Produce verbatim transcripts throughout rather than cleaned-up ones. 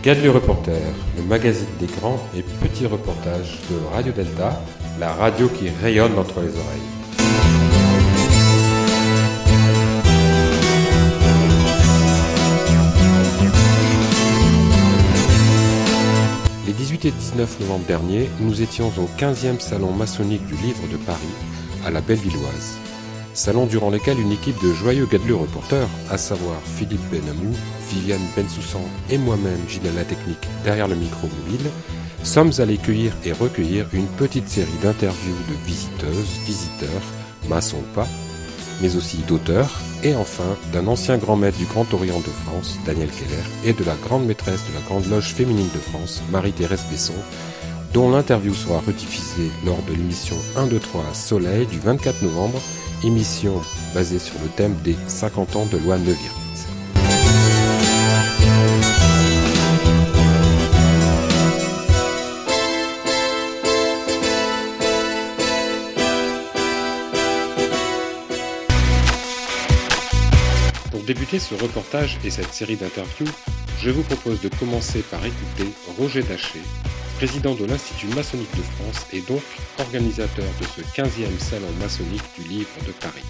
Gadelu Reporter, le magazine des grands et petits reportages de Radio Delta, la radio qui rayonne entre les oreilles. Les dix-huit et dix-neuf novembre dernier, nous étions au quinzième salon maçonnique du livre de Paris, à la Bellevilloise. Salon durant lequel une équipe de joyeux Gadelu reporters, à savoir Philippe Benamou, Viviane Bensoussan et moi-même Gilles La Technique derrière le micro mobile, sommes allés cueillir et recueillir une petite série d'interviews de visiteuses, visiteurs, maçons ou pas, mais aussi d'auteurs, et enfin d'un ancien grand maître du Grand Orient de France, Daniel Keller, et de la grande maîtresse de la Grande Loge féminine de France, Marie-Thérèse Besson, dont l'interview sera rediffusée lors de l'émission un, deux, trois Soleil du vingt-quatre novembre, émission basée sur le thème des cinquante ans de loi Neuwirth. Pour débuter ce reportage et cette série d'interviews, je vous propose de commencer par écouter Roger Daché, président de l'Institut maçonnique de France et donc organisateur de ce quinzième salon maçonnique du livre de Paris.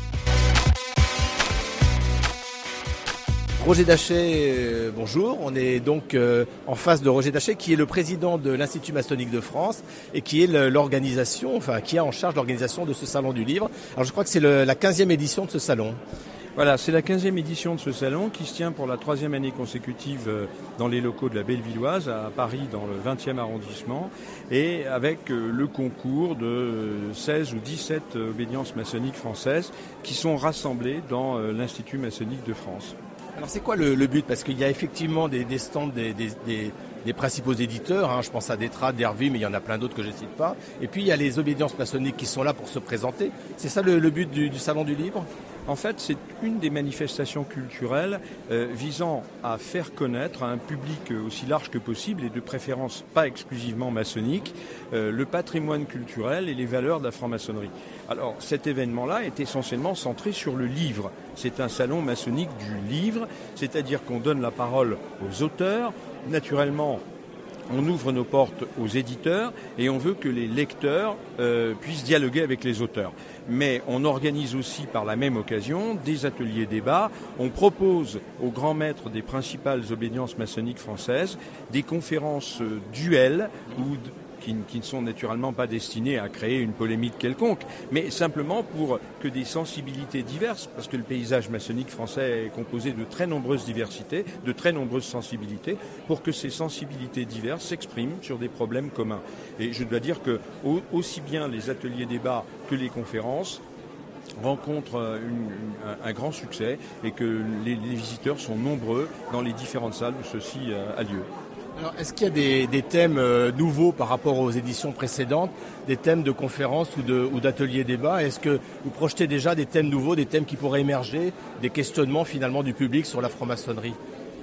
Roger Daché, euh, bonjour. On est donc euh, en face de Roger Daché, qui est le président de l'Institut maçonnique de France et qui est le, l'organisation, enfin qui est en charge de l'organisation de ce salon du livre. Alors je crois que c'est le, la quinzième édition de ce salon. Voilà, c'est la quinzième édition de ce salon qui se tient pour la troisième année consécutive dans les locaux de la Bellevilloise à Paris dans le vingtième arrondissement et avec le concours de seize ou dix-sept obédiences maçonniques françaises qui sont rassemblées dans l'Institut maçonnique de France. Alors c'est quoi le, le but ? Parce qu'il y a effectivement des, des stands des, des, des, des principaux éditeurs, hein, je pense à Détra, Dervy, mais il y en a plein d'autres que je ne cite pas. Et puis il y a les obédiences maçonniques qui sont là pour se présenter. C'est ça le, le but du, du Salon du Livre ? En fait, c'est une des manifestations culturelles euh, visant à faire connaître à un public aussi large que possible et de préférence pas exclusivement maçonnique, euh, le patrimoine culturel et les valeurs de la franc-maçonnerie. Alors cet événement-là est essentiellement centré sur le livre. C'est un salon maçonnique du livre, c'est-à-dire qu'on donne la parole aux auteurs. Naturellement, on ouvre nos portes aux éditeurs et on veut que les lecteurs euh, puissent dialoguer avec les auteurs. Mais on organise aussi par la même occasion des ateliers débats. On propose aux grands maîtres des principales obédiences maçonniques françaises des conférences euh, duels ou Qui, qui ne sont naturellement pas destinés à créer une polémique quelconque, mais simplement pour que des sensibilités diverses, parce que le paysage maçonnique français est composé de très nombreuses diversités, de très nombreuses sensibilités, pour que ces sensibilités diverses s'expriment sur des problèmes communs. Et je dois dire que aussi bien les ateliers débats que les conférences rencontrent une, une, un, un grand succès et que les, les visiteurs sont nombreux dans les différentes salles où ceci a, a lieu. Alors, est-ce qu'il y a des, des thèmes euh, nouveaux par rapport aux éditions précédentes, des thèmes de conférences ou, de, ou d'ateliers débats ? Est-ce que vous projetez déjà des thèmes nouveaux, des thèmes qui pourraient émerger, des questionnements finalement du public sur la franc-maçonnerie ?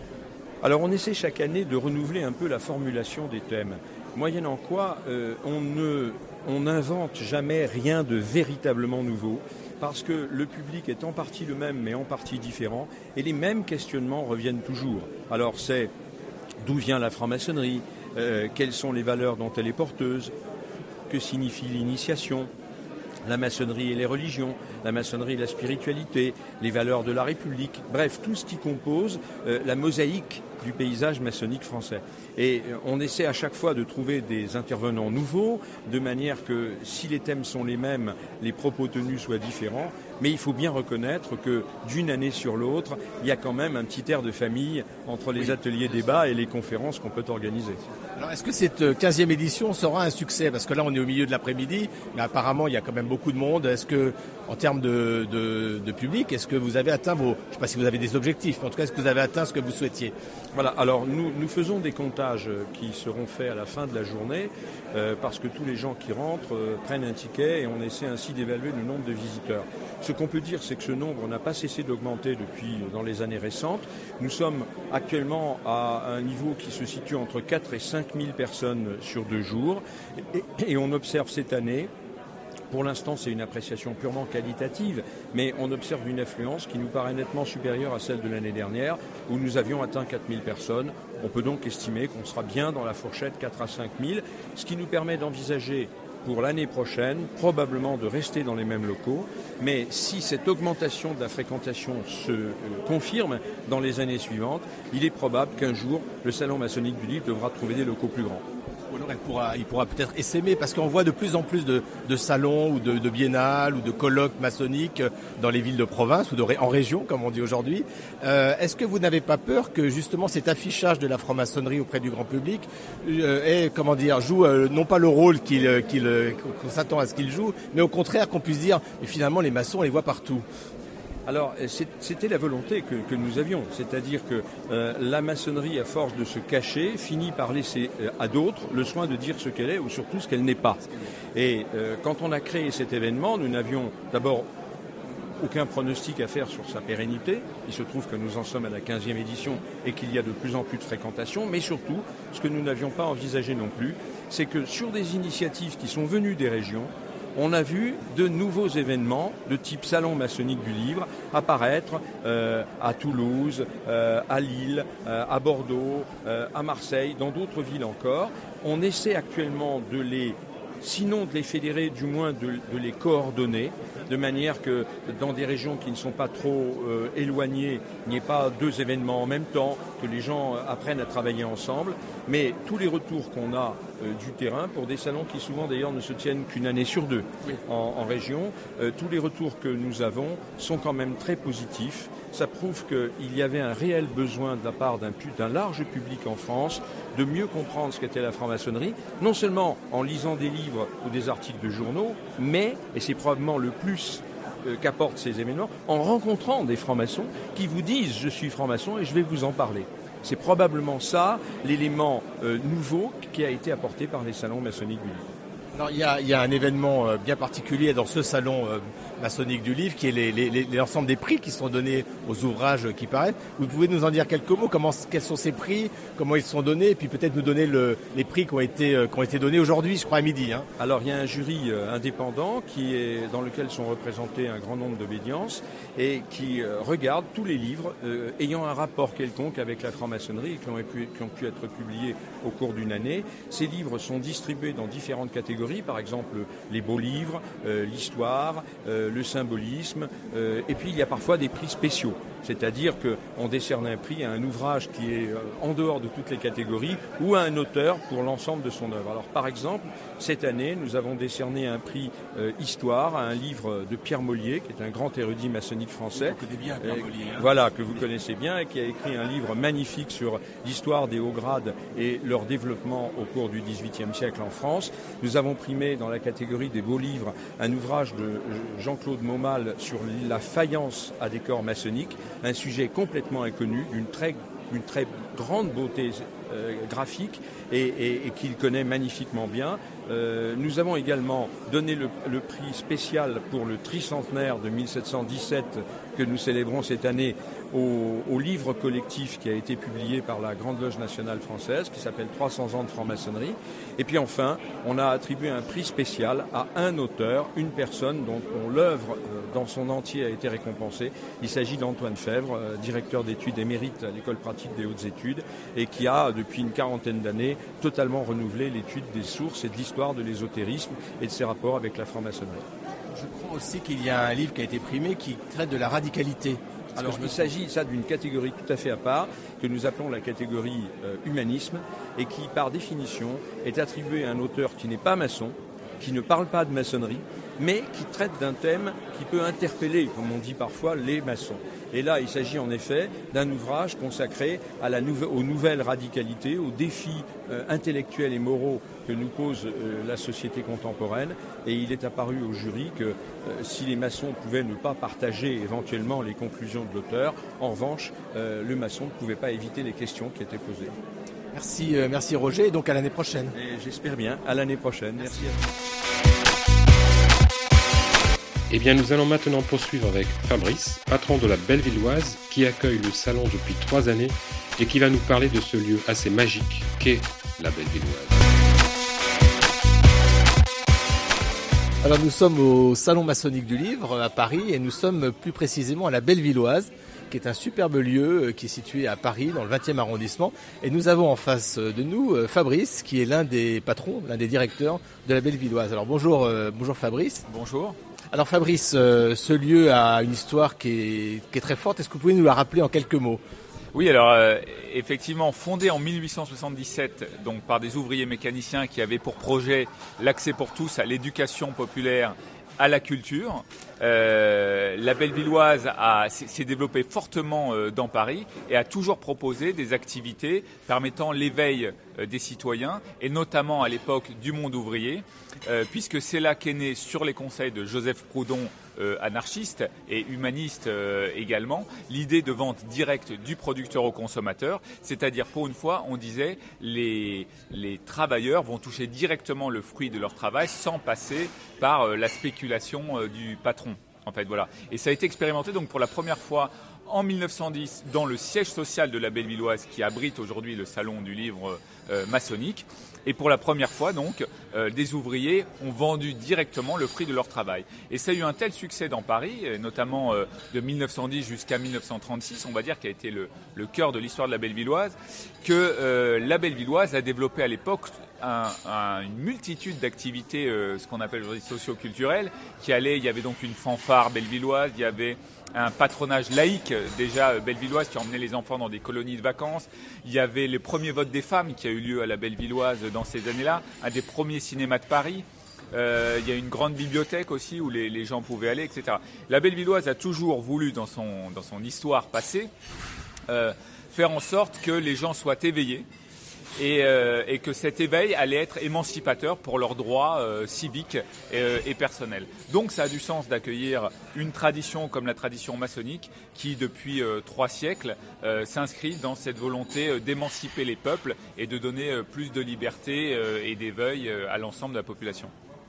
Alors on essaie chaque année de renouveler un peu la formulation des thèmes, moyennant quoi euh, on ne on n'invente jamais rien de véritablement nouveau, parce que le public est en partie le même mais en partie différent, et les mêmes questionnements reviennent toujours. Alors c'est d'où vient la franc-maçonnerie, euh, quelles sont les valeurs dont elle est porteuse, que signifie l'initiation, la maçonnerie et les religions, la maçonnerie et la spiritualité, les valeurs de la République, bref, tout ce qui compose euh, la mosaïque du paysage maçonnique français. Et on essaie à chaque fois de trouver des intervenants nouveaux, de manière que si les thèmes sont les mêmes, les propos tenus soient différents, mais il faut bien reconnaître que d'une année sur l'autre, il y a quand même un petit air de famille entre les oui, ateliers débats et les conférences qu'on peut organiser. Alors est-ce que cette quinzième édition sera un succès ? Parce que là on est au milieu de l'après-midi, mais apparemment il y a quand même beaucoup de monde. Est-ce que, en termes de, de, de public, est-ce que vous avez atteint vos... Je ne sais pas si vous avez des objectifs, mais en tout cas est-ce que vous avez atteint ce que vous souhaitiez ? Voilà, alors nous, nous faisons des comptages qui seront faits à la fin de la journée euh, parce que tous les gens qui rentrent euh, prennent un ticket et on essaie ainsi d'évaluer le nombre de visiteurs. Ce qu'on peut dire, c'est que ce nombre n'a pas cessé d'augmenter depuis dans les années récentes. Nous sommes actuellement à un niveau qui se situe entre quatre et cinq mille personnes sur deux jours et, et on observe cette année pour l'instant, c'est une appréciation purement qualitative, mais on observe une affluence qui nous paraît nettement supérieure à celle de l'année dernière, où nous avions atteint quatre mille personnes. On peut donc estimer qu'on sera bien dans la fourchette quatre à cinq mille, ce qui nous permet d'envisager pour l'année prochaine, probablement de rester dans les mêmes locaux, mais si cette augmentation de la fréquentation se euh, confirme dans les années suivantes, il est probable qu'un jour, le Salon maçonnique du livre devra trouver des locaux plus grands. Ou alors elle pourra, il pourra peut-être essaimer, parce qu'on voit de plus en plus de, de salons ou de, de biennales ou de colloques maçonniques dans les villes de province ou de, en région, comme on dit aujourd'hui. Euh, est-ce que vous n'avez pas peur que justement cet affichage de la franc-maçonnerie auprès du grand public euh, est, comment dire, joue euh, non pas le rôle qu'il, qu'il, qu'on s'attend à ce qu'il joue, mais au contraire qu'on puisse dire, mais finalement les maçons on les voit partout? Alors, c'était la volonté que, que nous avions, c'est-à-dire que euh, la maçonnerie, à force de se cacher, finit par laisser euh, à d'autres le soin de dire ce qu'elle est ou surtout ce qu'elle n'est pas. Et euh, quand on a créé cet événement, nous n'avions d'abord aucun pronostic à faire sur sa pérennité. Il se trouve que nous en sommes à la quinzième édition et qu'il y a de plus en plus de fréquentation, mais surtout, ce que nous n'avions pas envisagé non plus, c'est que sur des initiatives qui sont venues des régions, on a vu de nouveaux événements de type Salon maçonnique du livre apparaître euh, à Toulouse, euh, à Lille, euh, à Bordeaux, euh, à Marseille, dans d'autres villes encore. On essaie actuellement de les, sinon de les fédérer, du moins de, de les coordonner, de manière que dans des régions qui ne sont pas trop euh, éloignées, il n'y ait pas deux événements en même temps, que les gens apprennent à travailler ensemble. Mais tous les retours qu'on a euh, du terrain, pour des salons qui souvent d'ailleurs ne se tiennent qu'une année sur deux oui. en, en région, euh, tous les retours que nous avons sont quand même très positifs. Ça prouve qu'il y avait un réel besoin de la part d'un, d'un large public en France de mieux comprendre ce qu'était la franc-maçonnerie, non seulement en lisant des livres ou des articles de journaux, mais, et c'est probablement le plus euh, qu'apportent ces événements, en rencontrant des francs-maçons qui vous disent « je suis franc-maçon et je vais vous en parler ». C'est probablement ça l'élément euh, nouveau qui a été apporté par les salons maçonniques du livre. Alors il y a, il y a un événement euh, bien particulier dans ce salon euh, maçonnique du livre qui est les, les, les, l'ensemble des prix qui sont donnés aux ouvrages qui paraissent. Vous pouvez nous en dire quelques mots, comment, quels sont ces prix, comment ils sont donnés, et puis peut-être nous donner le, les prix qui ont été, euh, qui ont été donnés aujourd'hui, je crois à midi. Hein. Alors il y a un jury euh, indépendant qui est, dans lequel sont représentés un grand nombre d'obédiences et qui euh, regarde tous les livres euh, ayant un rapport quelconque avec la franc-maçonnerie et qui ont, pu, qui ont pu être publiés au cours d'une année. Ces livres sont distribués dans différentes catégories, par exemple les beaux livres, euh, l'histoire, euh, le symbolisme, euh, et puis il y a parfois des prix spéciaux. C'est-à-dire qu'on décerne un prix à un ouvrage qui est en dehors de toutes les catégories ou à un auteur pour l'ensemble de son œuvre. Alors par exemple, cette année, nous avons décerné un prix euh, Histoire à un livre de Pierre Mollier, qui est un grand érudit maçonnique français. Vous connaissez bien Pierre Mollier. Hein. Voilà, que vous connaissez bien et qui a écrit un livre magnifique sur l'histoire des hauts grades et leur développement au cours du dix-huitième siècle en France. Nous avons primé dans la catégorie des beaux livres un ouvrage de Jean-Claude Maumal sur la faïence à décor maçonnique, un sujet complètement inconnu, d'une très, d'une très grande beauté euh, graphique et, et, et qu'il connaît magnifiquement bien. Euh, nous avons également donné le, le prix spécial pour le tricentenaire de mille sept cent dix-sept que nous célébrons cette année au, au livre collectif qui a été publié par la Grande Loge nationale française qui s'appelle trois cents ans de franc-maçonnerie. Et puis enfin, on a attribué un prix spécial à un auteur, une personne dont, dont l'œuvre euh, dans son entier a été récompensée. Il s'agit d'Antoine Fèvre, euh, directeur d'études émérite à l'École pratique des hautes études et qui a, depuis une quarantaine d'années, totalement renouvelé l'étude des sources et de l'histoire de l'ésotérisme et de ses rapports avec la franc-maçonnerie. Je crois aussi qu'il y a un livre qui a été primé qui traite de la radicalité. Alors il s'agit ça d'une catégorie tout à fait à part que nous appelons la catégorie euh, humanisme et qui par définition est attribuée à un auteur qui n'est pas maçon, qui ne parle pas de maçonnerie, mais qui traite d'un thème qui peut interpeller, comme on dit parfois, les maçons. Et là, il s'agit en effet d'un ouvrage consacré à la nouve- aux nouvelles radicalités, aux défis euh, intellectuels et moraux que nous pose euh, la société contemporaine. Et il est apparu au jury que euh, si les maçons pouvaient ne pas partager éventuellement les conclusions de l'auteur, en revanche, euh, le maçon ne pouvait pas éviter les questions qui étaient posées. Merci, euh, merci Roger, et donc à l'année prochaine. Et j'espère bien, à l'année prochaine. Merci, merci à vous. Eh bien, nous allons maintenant poursuivre avec Fabrice, patron de la Bellevilloise, qui accueille le salon depuis trois années et qui va nous parler de ce lieu assez magique qu'est la Bellevilloise. Alors nous sommes au Salon maçonnique du livre à Paris et nous sommes plus précisément à la Bellevilloise, qui est un superbe lieu qui est situé à Paris dans le vingtième arrondissement. Et nous avons en face de nous Fabrice, qui est l'un des patrons, l'un des directeurs de la Bellevilloise. Alors bonjour, euh, bonjour Fabrice. Bonjour. Alors Fabrice, euh, ce lieu a une histoire qui est, qui est très forte. Est-ce que vous pouvez nous la rappeler en quelques mots ? Oui, alors euh, effectivement, fondé en mille huit cent soixante-dix-sept donc par des ouvriers mécaniciens qui avaient pour projet l'accès pour tous à l'éducation populaire, à la culture. Euh, la Bellevilloise a, s'est développée fortement euh, dans Paris et a toujours proposé des activités permettant l'éveil euh, des citoyens et notamment à l'époque du monde ouvrier, euh, puisque c'est là qu'est né, sur les conseils de Joseph Proudhon, euh, anarchiste et humaniste euh, également, l'idée de vente directe du producteur au consommateur, c'est-à-dire pour une fois, on disait les, les travailleurs vont toucher directement le fruit de leur travail sans passer par euh, la spéculation euh, du patron. En fait, voilà. Et ça a été expérimenté donc pour la première fois en mille neuf cent dix dans le siège social de la Bellevilloise qui abrite aujourd'hui le salon du livre euh, maçonnique. Et pour la première fois, donc, euh, des ouvriers ont vendu directement le fruit de leur travail. Et ça a eu un tel succès dans Paris, notamment euh, de mille neuf cent dix jusqu'à mille neuf cent trente-six, on va dire, qui a été le, le cœur de l'histoire de la Bellevilloise, que euh, la Bellevilloise a développé à l'époque un, un, une multitude d'activités, euh, ce qu'on appelle aujourd'hui socio-culturelles, qui allaient, il y avait donc une fanfare bellevilloise, il y avait un patronage laïque déjà bellevilloise qui emmenait les enfants dans des colonies de vacances. Il y avait le premier vote des femmes qui a eu lieu à la Bellevilloise dans ces années-là, un des premiers cinémas de Paris. Euh, il y a une grande bibliothèque aussi où les, les gens pouvaient aller, et cetera. La Bellevilloise a toujours voulu, dans son, dans son histoire passée, euh, faire en sorte que les gens soient éveillés. Et, euh, et que cet éveil allait être émancipateur pour leurs droits euh, civiques et, euh, et personnels. Donc ça a du sens d'accueillir une tradition comme la tradition maçonnique qui, depuis euh, trois siècles, euh, s'inscrit dans cette volonté euh, d'émanciper les peuples et de donner euh, plus de liberté euh, et d'éveil euh, à l'ensemble de la population.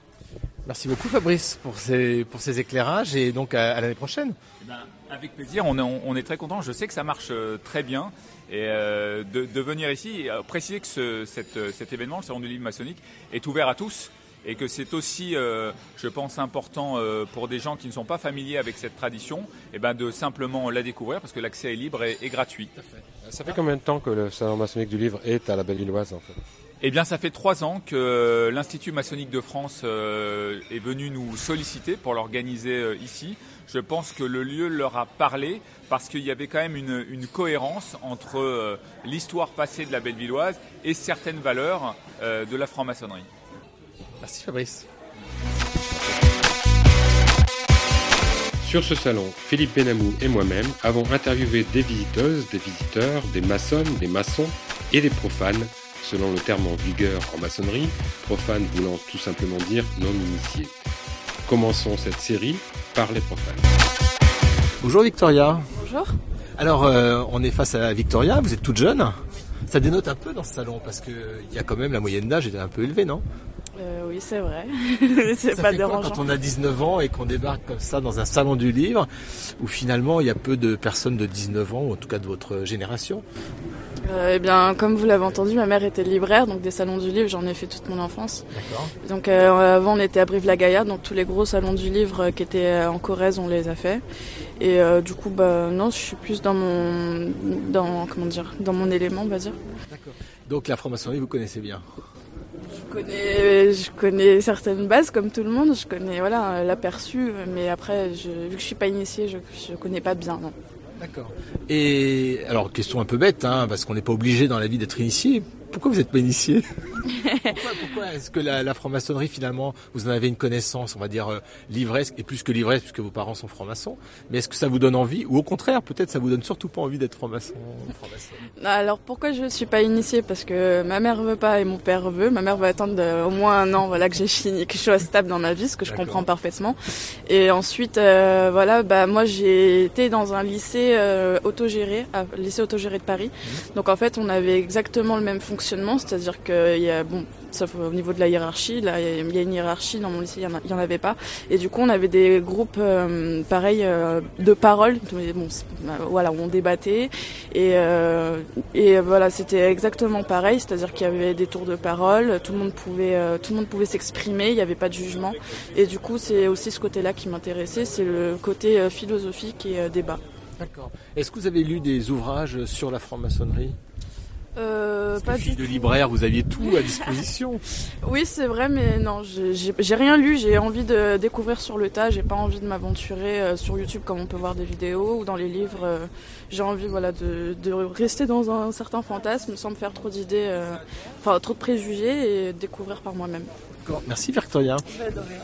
Merci beaucoup Fabrice pour ces, pour ces éclairages et donc à, à l'année prochaine. Eh ben, avec plaisir, on est, on est très content. Je sais que ça marche euh, très bien. Et euh, de, de venir ici, euh, préciser que ce, cette, cet événement, le Salon du livre maçonnique, est ouvert à tous et que c'est aussi, euh, je pense, important euh, pour des gens qui ne sont pas familiers avec cette tradition, et ben de simplement la découvrir parce que l'accès est libre et, et gratuit. Tout à fait. Ça fait combien de temps que le Salon maçonnique du livre est à la Bellevilloise en fait ? Eh bien, ça fait trois ans que l'Institut maçonnique de France euh, est venu nous solliciter pour l'organiser euh, ici. Je pense que le lieu leur a parlé parce qu'il y avait quand même une, une cohérence entre euh, l'histoire passée de la Bellevilloise et certaines valeurs euh, de la franc-maçonnerie. Merci Fabrice. Sur ce salon, Philippe Benamou et moi-même avons interviewé des visiteuses, des visiteurs, des maçonnes, des maçons et des profanes, selon le terme en vigueur en maçonnerie, profane voulant tout simplement dire non-initié. Commençons cette série par les profanes. Bonjour Victoria. Bonjour. Alors euh, on est face à Victoria, vous êtes toute jeune. Ça dénote un peu dans ce salon parce qu'il y a quand même la moyenne d'âge est un peu élevée, non ? euh, Oui, c'est vrai. c'est ça pas fait dérangeant. Quoi, quand on a dix-neuf ans et qu'on débarque comme ça dans un salon du livre où finalement il y a peu de personnes de dix-neuf ans, ou en tout cas de votre génération ? Euh, eh bien, comme vous l'avez entendu, ma mère était libraire, donc des salons du livre, j'en ai fait toute mon enfance. D'accord. Donc euh, avant, on était à Brive-la-Gaillarde, donc tous les gros salons du livre euh, qui étaient en Corrèze, on les a fait. Et euh, du coup, bah non, je suis plus dans mon, dans comment dire, dans mon élément, on va dire. D'accord. Donc la franc-maçonnerie, vous connaissez bien. Je connais, je connais certaines bases comme tout le monde. Je connais voilà l'aperçu, mais après, je, vu que je suis pas initiée, je, je connais pas bien, non. D'accord. Et alors, question un peu bête, hein, parce qu'on n'est pas obligé dans la vie d'être initié. Pourquoi vous n'êtes pas initié ? Pourquoi, pourquoi est-ce que la, la franc-maçonnerie, finalement, vous en avez une connaissance, on va dire, euh, livresque, et plus que livresque, puisque vos parents sont francs-maçons, mais est-ce que ça vous donne envie, ou au contraire, peut-être ça vous donne surtout pas envie d'être franc-maçon, franc-maçon ? Alors, pourquoi je ne suis pas initiée ? Parce que ma mère veut pas et mon père veut. Ma mère va attendre de, au moins un an, voilà, que j'ai fini, que je sois stable dans ma vie, ce que je D'accord. comprends parfaitement. Et ensuite, euh, voilà, bah, moi, j'ai été dans un lycée euh, autogéré, à, lycée autogéré de Paris. Mmh. Donc, en fait, on avait exactement le même fonctionnement fonctionnement, c'est-à-dire qu'il y a, bon, sauf au niveau de la hiérarchie, là il y a une hiérarchie, dans mon lycée il n'y en, en avait pas, et du coup on avait des groupes euh, pareil euh, de parole, bon, voilà, où on débattait, et, euh, et voilà, c'était exactement pareil, c'est-à-dire qu'il y avait des tours de parole, tout le monde pouvait, euh, tout le monde pouvait s'exprimer, il n'y avait pas de jugement, et du coup c'est aussi ce côté-là qui m'intéressait, c'est le côté euh, philosophique et euh, débat. D'accord. Est-ce que vous avez lu des ouvrages sur la franc-maçonnerie ? Euh, Parce pas que du fille de libraire, vous aviez tout à disposition. Oui, c'est vrai, mais non, j'ai, j'ai, j'ai rien lu. J'ai envie de découvrir sur le tas. J'ai pas envie de m'aventurer euh, sur YouTube comme on peut voir des vidéos ou dans les livres. Euh, j'ai envie, voilà, de, de rester dans un certain fantasme sans me faire trop d'idées, euh, enfin trop de préjugés et découvrir par moi-même. D'accord. Merci Victoria. Ouais, de rien.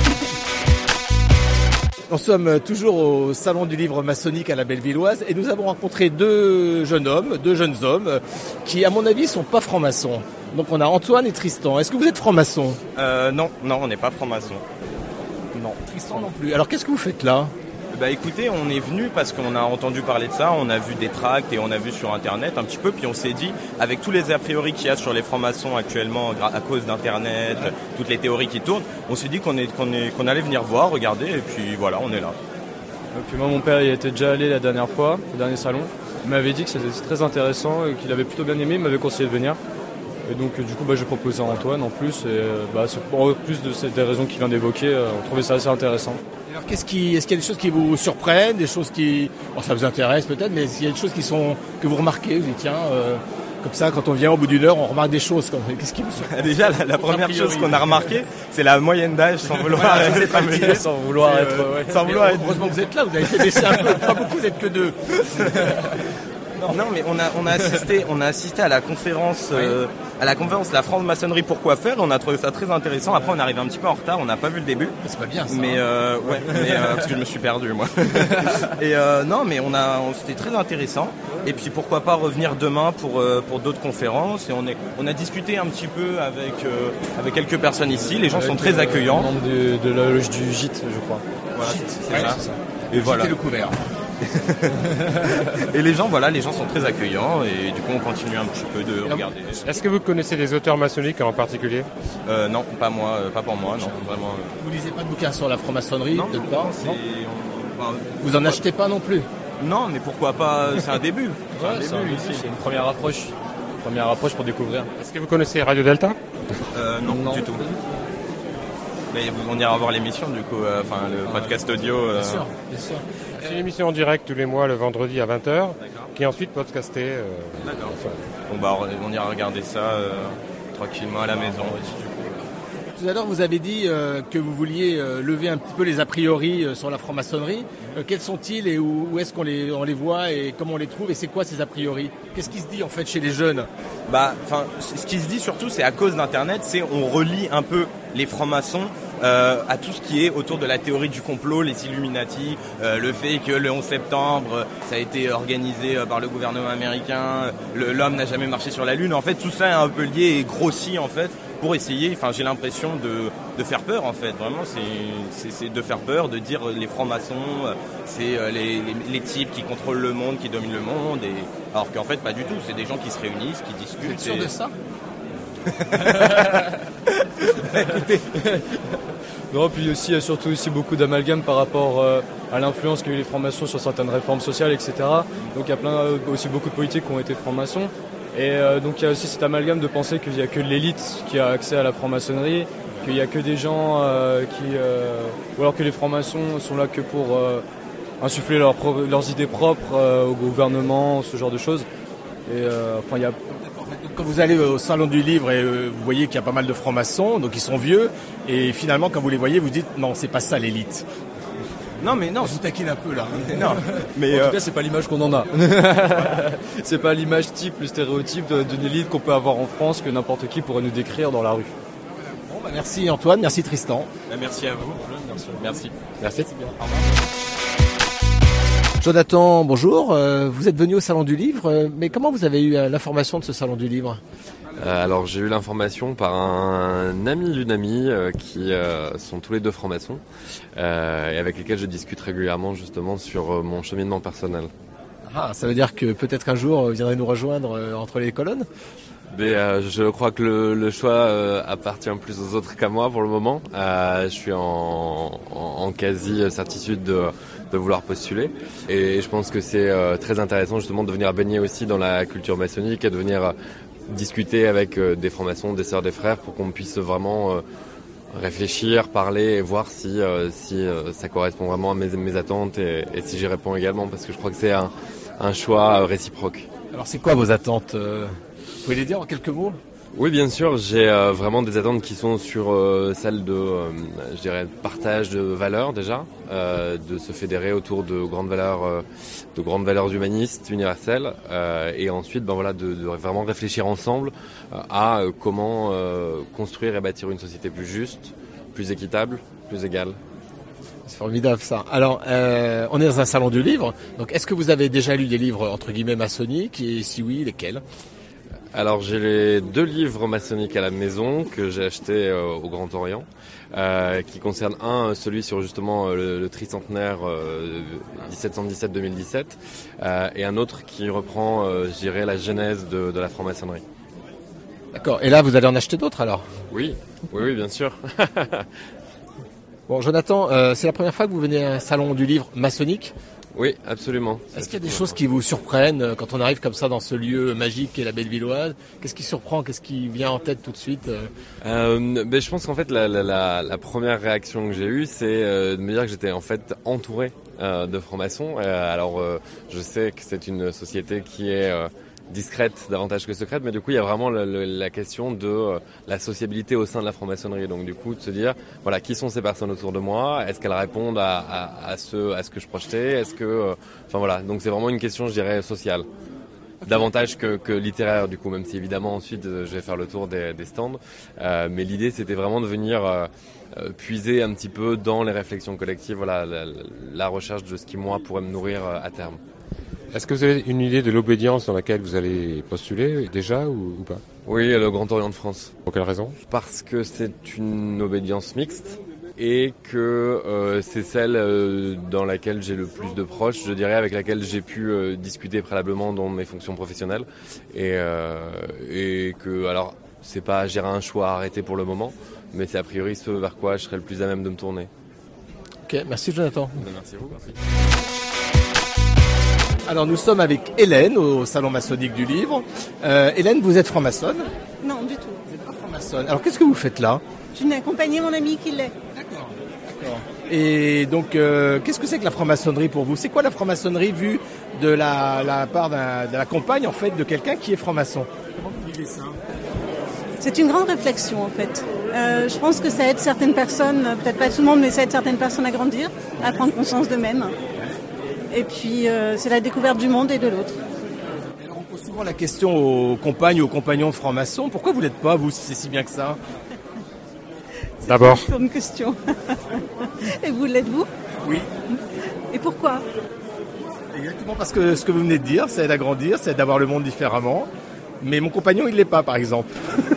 Nous sommes toujours au Salon du Livre maçonnique à la Bellevilloise et nous avons rencontré deux jeunes hommes, deux jeunes hommes qui, à mon avis, sont pas francs-maçons. Donc on a Antoine et Tristan. Est-ce que vous êtes francs-maçons ? Euh, non, non, on n'est pas franc-maçon. Non. Tristan non plus. Alors qu'est-ce que vous faites là ? Bah écoutez, on est venu parce qu'on a entendu parler de ça, on a vu des tracts et on a vu sur internet un petit peu, puis on s'est dit, avec tous les a priori qu'il y a sur les francs-maçons actuellement à cause d'internet, toutes les théories qui tournent, on s'est dit qu'on, est, qu'on, est, qu'on allait venir voir, regarder, et puis voilà, on est là. Et puis moi, mon père, il était déjà allé la dernière fois, au dernier salon. Il m'avait dit que c'était très intéressant et qu'il avait plutôt bien aimé, il m'avait conseillé de venir. Et donc du coup, bah, j'ai proposé à Antoine en plus, et bah, c'est, en plus de ces, des raisons qu'il vient d'évoquer, on trouvait ça assez intéressant. Alors qu'est-ce qui, est-ce qu'il y a des choses qui vous surprennent, des choses qui, bon, ça vous intéresse peut-être, mais est-ce qu'il y a des choses qui sont, que vous remarquez, vous dites tiens, euh, comme ça quand on vient au bout d'une heure, on remarque des choses. Comme, qu'est-ce qui vous surprend ? Déjà, la, la première chose qu'on a remarqué, c'est la moyenne d'âge, sans vouloir voilà, être amené, sans vouloir être, euh, ouais. sans vouloir être. Heureusement que vous êtes là, vous avez fait baisser un peu, pas beaucoup, vous êtes que deux. Non, mais on a on a assisté on a assisté à la conférence euh, à la conférence La franc-maçonnerie pourquoi faire, et on a trouvé ça très intéressant. Après on est arrivé un petit peu en retard, on n'a pas vu le début. C'est pas bien ça. Mais euh, ouais, mais euh, parce que je me suis perdu moi. Et euh, non, mais on a on, c'était très intéressant. Et puis pourquoi pas revenir demain pour euh, pour d'autres conférences, et on est on a discuté un petit peu avec euh, avec quelques personnes ici, les gens Avec, sont très accueillants. Membre de, de la loge du gîte, je crois. Voilà, c'est, Ouais, ça. c'est ça. Et voilà. Le couvert. Et les gens voilà, les gens sont très accueillants, et du coup on continue un petit peu de regarder. Est-ce que vous connaissez des auteurs maçonniques en particulier ? Euh, non, pas moi, euh, pas pour moi, non, vraiment. euh. Vous lisez pas de bouquins sur la franc-maçonnerie, Non, peut-être non, pas c'est- non on- enfin, Vous en achetez pas non plus. Non, mais pourquoi pas, c'est un début. C'est un Ouais, début, c'est, un début, ici. c'est une première approche. Première approche pour découvrir. Est-ce que vous connaissez Radio Delta ? Euh, non, Non. du tout. Mais on ira voir l'émission du coup, euh, enfin le podcast audio. euh, Bien sûr, bien sûr. C'est une émission en direct tous les mois le vendredi à vingt heures, qui est ensuite podcastée. euh, D'accord. Bon bah on ira regarder ça euh, tranquillement à la maison. Tout à l'heure, vous avez dit euh, que vous vouliez euh, lever un petit peu les a priori euh, sur la franc-maçonnerie. Euh, quels sont-ils et où, où est-ce qu'on les, on les voit et comment on les trouve et c'est quoi ces a priori ? Qu'est-ce qui se dit en fait chez les jeunes ? Bah, enfin, ce qui se dit surtout, c'est à cause d'Internet, c'est on relie un peu les francs-maçons euh, à tout ce qui est autour de la théorie du complot, les Illuminati, euh, le fait que le onze septembre, ça a été organisé euh, par le gouvernement américain, le, l'homme n'a jamais marché sur la Lune. En fait, tout ça est un peu lié et grossi en fait pour essayer. Enfin, j'ai l'impression de, de faire peur en fait. Vraiment, c'est, c'est, c'est de faire peur, de dire euh, les francs-maçons, euh, c'est euh, les, les, les types qui contrôlent le monde, qui dominent le monde. Et alors qu'en fait, pas du tout. C'est des gens qui se réunissent, qui discutent. Vous êtes sûr et... de ça ? Écoutez, Non, puis aussi, il y a surtout aussi beaucoup d'amalgames par rapport euh, à l'influence qu'a eu les francs-maçons sur certaines réformes sociales, et cetera. Donc il y a plein, euh, aussi beaucoup de politiques qui ont été francs-maçons. Et euh, donc il y a aussi cet amalgame de penser qu'il n'y a que l'élite qui a accès à la franc-maçonnerie, qu'il n'y a que des gens euh, qui... Euh, ou alors que les francs-maçons sont là que pour euh, insuffler leurs, pro- leurs idées propres euh, au gouvernement, ce genre de choses. Et euh, enfin, il y a... Quand vous allez au salon du livre et euh, vous voyez qu'il y a pas mal de francs-maçons, donc ils sont vieux, et finalement quand vous les voyez, vous dites non, c'est pas ça l'élite. non mais non, Je vous taquine un peu là. non, mais En euh, tout cas, c'est pas l'image qu'on en a. C'est pas l'image type, le stéréotype de- d'une élite qu'on peut avoir en France que n'importe qui pourrait nous décrire dans la rue. Bon, bah, merci Antoine, merci Tristan. merci à vous. Merci. Merci. Jonathan, bonjour. Euh, vous êtes venu au salon du livre, euh, mais comment vous avez eu euh, l'information de ce salon du livre ? Euh, alors j'ai eu l'information par un ami d'une amie euh, qui euh, sont tous les deux francs-maçons euh, et avec lesquels je discute régulièrement justement sur euh, mon cheminement personnel. Ah, ça veut dire que peut-être un jour vous viendrez nous rejoindre euh, entre les colonnes ? Mais euh, je crois que le, le choix euh, appartient plus aux autres qu'à moi pour le moment. Euh, je suis en, en, en quasi certitude de, de vouloir postuler. Et je pense que c'est euh, très intéressant justement de venir baigner aussi dans la culture maçonnique et de venir euh, discuter avec euh, des francs-maçons, des sœurs, des frères pour qu'on puisse vraiment euh, réfléchir, parler et voir si, euh, si euh, ça correspond vraiment à mes, mes attentes et, et si j'y réponds également, parce que je crois que c'est un, un choix réciproque. Alors c'est quoi vos attentes euh, Vous pouvez les dire en quelques mots ? Oui, bien sûr, j'ai euh, vraiment des attentes qui sont sur euh, celles de, euh, je dirais, partage de valeurs déjà, euh, de se fédérer autour de grandes valeurs, euh, de grandes valeurs humanistes, universelles, euh, et ensuite, ben voilà, de, de vraiment réfléchir ensemble euh, à euh, comment euh, construire et bâtir une société plus juste, plus équitable, plus égale. C'est formidable ça. Alors, euh, on est dans un salon du livre, donc est-ce que vous avez déjà lu des livres entre guillemets maçonniques, et si oui, lesquels ? Alors j'ai les deux livres maçonniques à la maison que j'ai achetés euh, au Grand Orient, euh, qui concernent un, celui sur justement euh, le, le tricentenaire euh, dix-sept cent dix-sept deux mille dix-sept, euh, et un autre qui reprend, euh, je dirais, la genèse de, de la franc-maçonnerie. D'accord. Et là, vous allez en acheter d'autres alors ? Oui, oui, oui, bien sûr. Bon, Jonathan, euh, c'est la première fois que vous venez à un salon du livre maçonnique ? Oui, absolument. Est-ce qu'il y a des choses qui vous surprennent quand on arrive comme ça dans ce lieu magique qu'est la Bellevilloise ? Qu'est-ce qui surprend ? Qu'est-ce qui vient en tête tout de suite ? euh, ben, Je pense qu'en fait, la, la, la, la première réaction que j'ai eue, c'est euh, de me dire que j'étais en fait entouré euh, de francs-maçons. Euh, alors, euh, je sais que c'est une société qui est euh, discrète davantage que secrète, mais du coup, il y a vraiment le, le, la question de euh, la sociabilité au sein de la franc-maçonnerie. Donc, du coup, de se dire, voilà, qui sont ces personnes autour de moi ? Est-ce qu'elles répondent à, à, à, ce, à ce que je projetais ? Est-ce que, euh, enfin voilà, donc c'est vraiment une question, je dirais, sociale. Okay. Davantage que, que littéraire, du coup, même si évidemment ensuite euh, je vais faire le tour des, des stands. Euh, mais l'idée, c'était vraiment de venir euh, euh, puiser un petit peu dans les réflexions collectives, voilà, la, la recherche de ce qui, moi, pourrait me nourrir euh, à terme. Est-ce que vous avez une idée de l'obédience dans laquelle vous allez postuler déjà ou, ou pas ? Oui, le Grand Orient de France. Pour quelle raison ? Parce que c'est une obédience mixte et que euh, c'est celle euh, dans laquelle j'ai le plus de proches, je dirais, avec laquelle j'ai pu euh, discuter préalablement dans mes fonctions professionnelles. Et, euh, et que, alors, c'est pas gérer un choix arrêté pour le moment, mais c'est a priori ce vers quoi je serais le plus à même de me tourner. Ok, merci Jonathan. Merci à vous. Merci. Alors nous sommes avec Hélène au salon maçonnique du livre. Euh, Hélène, vous êtes franc-maçonne ? Non, du tout. Vous n'êtes pas franc-maçonne. Alors qu'est-ce que vous faites là ? Je viens accompagner mon ami qui l'est. D'accord. D'accord. Et donc, euh, qu'est-ce que c'est que la franc-maçonnerie pour vous ? C'est quoi la franc-maçonnerie vue de la, la part d'un, de la compagne en fait de quelqu'un qui est franc-maçon ? Comment vous vivez ça ? C'est une grande réflexion en fait. Euh, je pense que ça aide certaines personnes, peut-être pas tout le monde, mais ça aide certaines personnes à grandir, à prendre conscience d'eux-mêmes. Et puis, euh, c'est la découverte du monde et de l'autre. Alors, on pose souvent la question aux compagnes ou aux compagnons de francs-maçons. Pourquoi vous ne l'êtes pas, vous, si c'est si bien que ça ? C'est D'abord. C'est une question. Et vous l'êtes-vous ? Oui. Et pourquoi ? Exactement parce que ce que vous venez de dire, c'est d'agrandir, c'est d'avoir le monde différemment. Mais mon compagnon, il ne l'est pas, par exemple.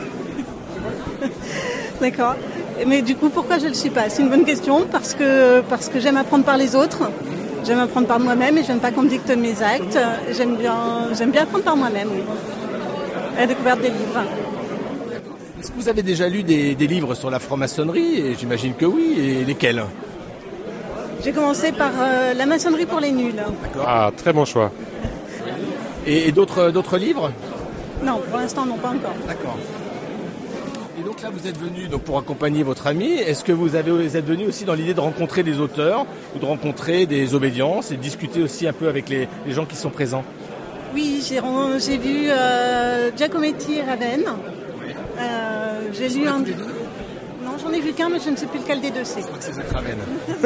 D'accord. Mais du coup, pourquoi je ne le suis pas ? C'est une bonne question. Parce que, parce que j'aime apprendre par les autres. J'aime apprendre par moi-même et j'aime pas qu'on me dicte mes actes. J'aime bien, j'aime bien apprendre par moi-même, oui. La découverte des livres. Est-ce que vous avez déjà lu des, des livres sur la franc-maçonnerie ? Et j'imagine que oui. Et lesquels ? J'ai commencé par euh, La maçonnerie pour les nuls. D'accord. Ah, très bon choix. Et, et d'autres, d'autres livres ? Non, pour l'instant, non, pas encore. D'accord. Et donc là, vous êtes venu donc, pour accompagner votre ami. Est-ce que vous, avez, vous êtes venu aussi dans l'idée de rencontrer des auteurs ou de rencontrer des obédiences et de discuter aussi un peu avec les, les gens qui sont présents ? Oui, j'ai, j'ai vu euh, Giacometti et Ravenne. Euh, j'ai lu un... Non, j'en ai vu qu'un, mais je ne sais plus lequel des deux c'est. Je crois que c'est Jacques Ravenne.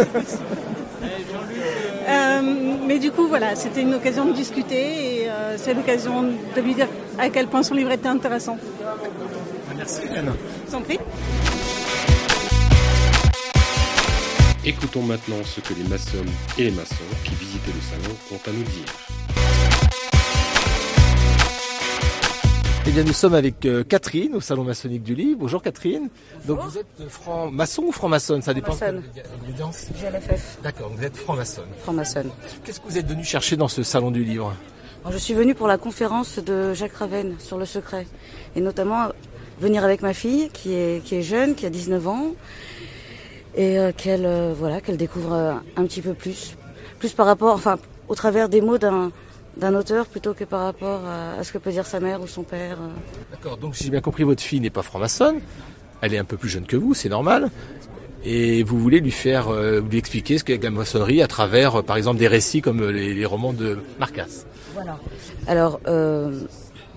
euh, mais du coup, voilà, c'était une occasion de discuter et euh, c'est l'occasion de lui dire à quel point son livre était intéressant. Merci Hélène. Je vous en prie. Écoutons maintenant ce que les maçonnes et les maçons qui visitaient le salon ont à nous dire. Eh bien, nous sommes avec euh, Catherine au salon maçonnique du livre. Bonjour Catherine. Donc vous êtes franc-maçon ou franc-maçonne ? Ça dépend de l'obédience. G L F F. D'accord, vous êtes franc-maçonne. Franc-maçonne. Qu'est-ce que vous êtes venu chercher dans ce salon du livre ? Alors, je suis venue pour la conférence de Jacques Ravenne sur le secret. Et notamment venir avec ma fille qui est, qui est jeune, qui a dix-neuf ans. Et euh, qu'elle euh, voilà, qu'elle découvre euh, un petit peu plus. Plus par rapport, enfin, au travers des mots d'un, d'un auteur plutôt que par rapport à, à ce que peut dire sa mère ou son père. Euh. D'accord, donc si j'ai bien compris, votre fille n'est pas franc-maçonne. Elle est un peu plus jeune que vous, c'est normal. Et vous voulez lui faire, euh, lui expliquer ce qu'est la maçonnerie à travers, euh, par exemple, des récits comme les, les romans de Marcasse. Voilà. Alors, euh... pourquoi ?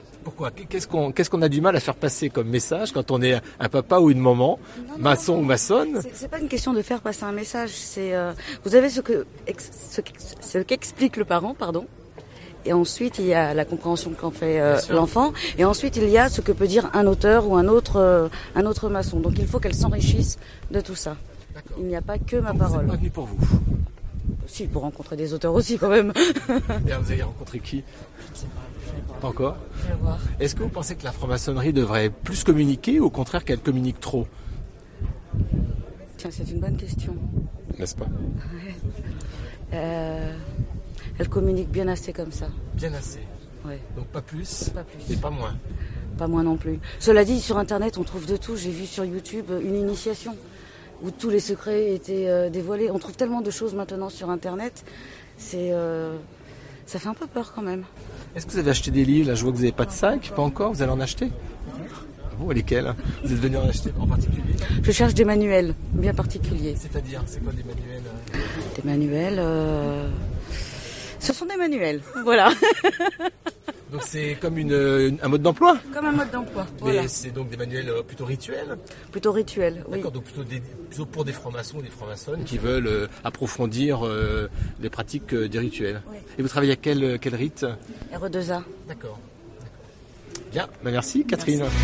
Qu'est-ce qu'on, qu'est-ce qu'on a du mal à faire passer comme message quand on est un papa ou une maman, non, maçon non, ou maçonne ? c'est, c'est pas une question de faire passer un message. C'est, euh, vous avez ce que, ex, ce, ce qu'explique le parent, pardon. Et ensuite, il y a la compréhension qu'en fait euh, l'enfant. Et ensuite, il y a ce que peut dire un auteur ou un autre, euh, un autre maçon. Donc, il faut qu'elle s'enrichisse de tout ça. D'accord. Il n'y a pas que ma Donc, parole. Vous êtes pas venu pour vous ? Si, pour rencontrer des auteurs aussi, quand même. Et vous avez rencontré qui ? Je sais pas. Pas encore ? Je vais voir. Est-ce que vous pensez que la franc-maçonnerie devrait plus communiquer ou au contraire qu'elle communique trop ? Tiens, c'est une bonne question. N'est-ce pas ? Ouais. Euh... Elle communique bien assez comme ça. Bien assez. Ouais. Donc pas plus, pas plus. Et pas moins. Pas moins non plus. Cela dit, sur Internet, on trouve de tout. J'ai vu sur YouTube une initiation où tous les secrets étaient euh, dévoilés. On trouve tellement de choses maintenant sur Internet. C'est, euh, ça fait un peu peur quand même. Est-ce que vous avez acheté des livres ? Là, je vois que vous n'avez pas de sac. Pas encore. Vous allez en acheter ? Bon, lesquels ? Vous êtes venu en acheter en particulier ? Je cherche des manuels bien particuliers. C'est-à-dire, c'est quoi des manuels ? Des manuels... Euh... Ce sont des manuels, voilà. Donc c'est comme une, un mode d'emploi ? Comme un mode d'emploi, Mais voilà. c'est donc des manuels plutôt rituels ? Plutôt rituels, oui. D'accord, donc plutôt, des, plutôt pour des francs-maçons ou des francs-maçonnes qui veulent euh, approfondir euh, les pratiques euh, des rituels. Oui. Et vous travaillez à quel, quel rite ? R E deux A. D'accord. D'accord. Bien, ben merci Catherine. Merci.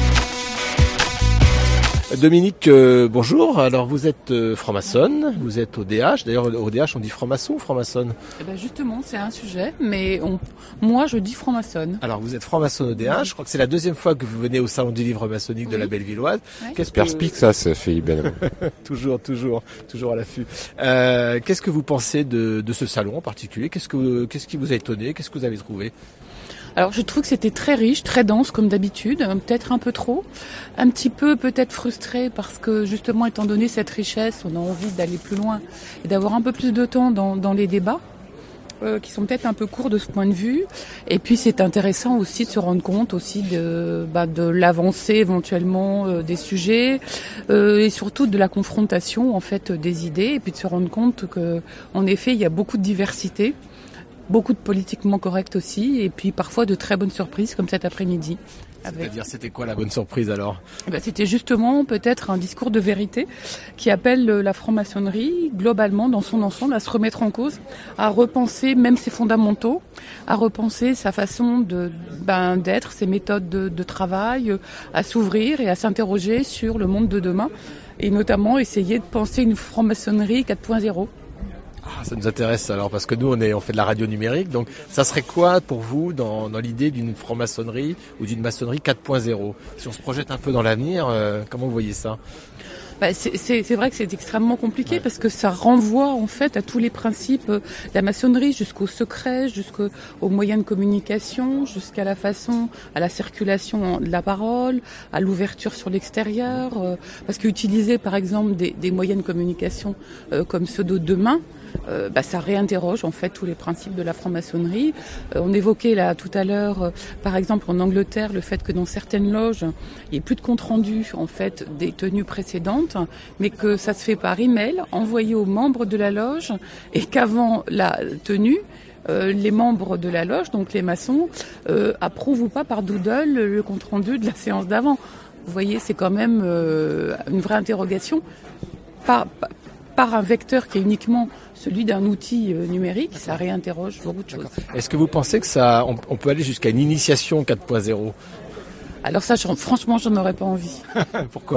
Dominique, euh, bonjour. Alors vous êtes euh, franc-maçonne, vous êtes au D H. D'ailleurs au D H on dit franc-maçon ou franc-maçonne ? Eh ben justement, c'est un sujet, mais on, moi je dis franc-maçonne. Alors vous êtes franc-maçonne au D H. Je crois que c'est la deuxième fois que vous venez au salon du livre maçonnique oui. de la Bellevilloise. Ouais. Qu'est-ce Perspique que... ça, c'est Philippe Benamou. toujours, toujours, toujours à l'affût. Euh, qu'est-ce que vous pensez de, de ce salon en particulier ? Qu'est-ce que, qu'est-ce qui vous a étonné ? Qu'est-ce que vous avez trouvé ? Alors je trouve que c'était très riche, très dense comme d'habitude, peut-être un peu trop, un petit peu peut-être frustré parce que justement étant donné cette richesse, on a envie d'aller plus loin et d'avoir un peu plus de temps dans, dans les débats euh, qui sont peut-être un peu courts de ce point de vue. Et puis c'est intéressant aussi de se rendre compte aussi de, bah, de l'avancée éventuellement euh, des sujets euh, et surtout de la confrontation en fait des idées et puis de se rendre compte que en effet il y a beaucoup de diversité. Beaucoup de politiquement correct aussi, et puis parfois de très bonnes surprises, comme cet après-midi. Avec... C'est-à-dire, c'était quoi la bonne surprise alors ? Eh ben, c'était justement peut-être un discours de vérité qui appelle la franc-maçonnerie, globalement, dans son ensemble, à se remettre en cause, à repenser même ses fondamentaux, à repenser sa façon de, ben, d'être, ses méthodes de, de travail, à s'ouvrir et à s'interroger sur le monde de demain, et notamment essayer de penser une franc-maçonnerie quatre point zéro. Ah, ça nous intéresse alors parce que nous on est on fait de la radio numérique, donc ça serait quoi pour vous dans, dans l'idée d'une franc-maçonnerie ou d'une maçonnerie quatre point zéro ? Si on se projette un peu dans l'avenir, euh, comment vous voyez ça ? Bah, c'est, c'est, c'est vrai que c'est extrêmement compliqué ouais. parce que ça renvoie en fait à tous les principes de la maçonnerie, jusqu'au secret, jusqu'aux moyens de communication, jusqu'à la façon, à la circulation de la parole, à l'ouverture sur l'extérieur. Euh, parce qu'utiliser par exemple des, des moyens de communication euh, comme ceux de demain, Euh, bah, ça réinterroge en fait tous les principes de la franc-maçonnerie. Euh, on évoquait là tout à l'heure, euh, par exemple en Angleterre, le fait que dans certaines loges, il n'y ait plus de compte rendu en fait des tenues précédentes, mais que ça se fait par email, envoyé aux membres de la loge, et qu'avant la tenue, euh, les membres de la loge, donc les maçons, euh, approuvent ou pas par doodle le compte rendu de la séance d'avant. Vous voyez, c'est quand même euh, une vraie interrogation. Par, par, par un vecteur qui est uniquement celui d'un outil euh, numérique, ça réinterroge beaucoup de choses. D'accord. Est-ce que vous pensez que ça, on, on peut aller jusqu'à une initiation quatre point zéro ? Alors ça, j'en, franchement, j'en aurais pas envie. Pourquoi ?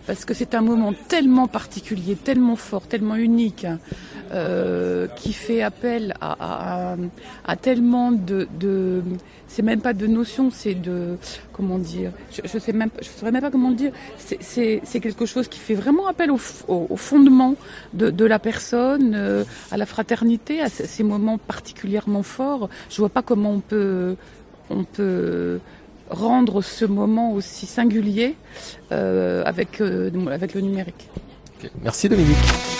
parce que c'est un moment tellement particulier, tellement fort, tellement unique, hein, euh, qui fait appel à, à, à tellement de, de, c'est même pas de notions, c'est de, comment dire, je, je sais même, je saurais même pas comment dire, c'est, c'est, c'est quelque chose qui fait vraiment appel au, au, au fondement de, de la personne, euh, à la fraternité, à ces moments particulièrement forts. Je vois pas comment on peut, on peut rendre ce moment aussi singulier euh, avec, euh, avec le numérique. Okay. Merci Dominique.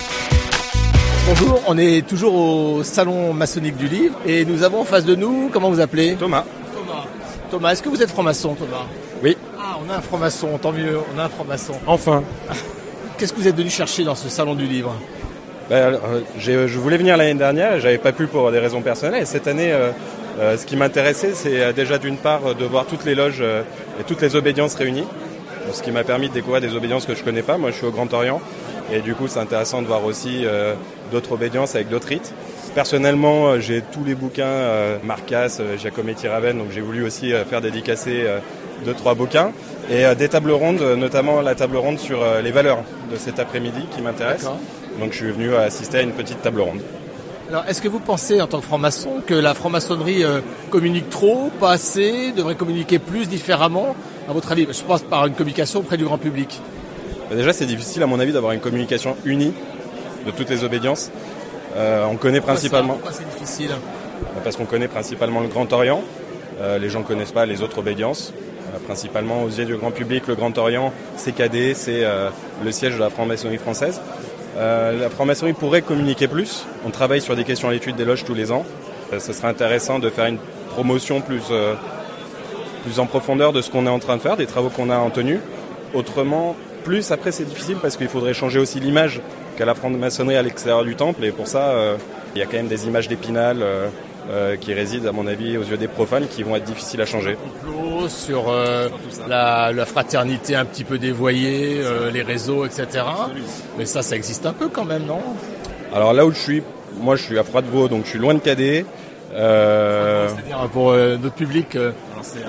Bonjour, on est toujours au Salon maçonnique du livre et nous avons en face de nous, comment vous appelez ? Thomas. Thomas. Thomas, est-ce que vous êtes franc-maçon, Thomas ? Oui. Ah, on a un franc-maçon, tant mieux, on a un franc-maçon. Enfin. Qu'est-ce que vous êtes venu chercher dans ce Salon du livre ? ben, euh, j'ai, Je voulais venir l'année dernière, j'avais pas pu pour des raisons personnelles et cette année... Euh, Euh, ce qui m'intéressait, c'est euh, déjà d'une part de voir toutes les loges euh, et toutes les obédiences réunies, ce qui m'a permis de découvrir des obédiences que je connais pas. Moi, je suis au Grand Orient et du coup, c'est intéressant de voir aussi euh, d'autres obédiences avec d'autres rites. Personnellement, euh, j'ai tous les bouquins euh, Marcas, euh, Giacometti Ravenne, donc j'ai voulu aussi euh, faire dédicacer euh, deux trois bouquins et euh, des tables rondes, notamment la table ronde sur euh, les valeurs de cet après-midi qui m'intéresse. D'accord. Donc, je suis venu assister à une petite table ronde. Alors, est-ce que vous pensez, en tant que franc-maçon, que la franc-maçonnerie euh, communique trop, pas assez, devrait communiquer plus, différemment, à votre avis ? Je pense par une communication auprès du grand public. Bah déjà, c'est difficile, à mon avis, d'avoir une communication unie de toutes les obédiences. Euh, on connaît Pourquoi principalement... ça Pourquoi c'est difficile ? Parce qu'on connaît principalement le Grand Orient. Euh, les gens ne connaissent pas les autres obédiences. Euh, principalement, aux yeux du grand public, le Grand Orient, C K D, c'est euh, le siège de la franc-maçonnerie française. Euh, la franc-maçonnerie pourrait communiquer plus. On travaille sur des questions à l'étude des loges tous les ans. Euh, ce serait intéressant de faire une promotion plus, euh, plus en profondeur de ce qu'on est en train de faire, des travaux qu'on a en tenue. Autrement, plus après c'est difficile parce qu'il faudrait changer aussi l'image qu'a la franc-maçonnerie à l'extérieur du temple. Et pour ça, euh, il y a quand même des images d'Épinal euh, euh, qui résident, à mon avis, aux yeux des profanes, qui vont être difficiles à changer. Complot sur euh, la, la fraternité un petit peu dévoyée, euh, les réseaux, et cetera. Mais ça, ça existe un peu quand même, non ? Alors là où je suis, moi je suis à Froidevaux, donc je suis loin de Cadet. Euh... C'est-à-dire pour euh, notre public euh... Alors, c'est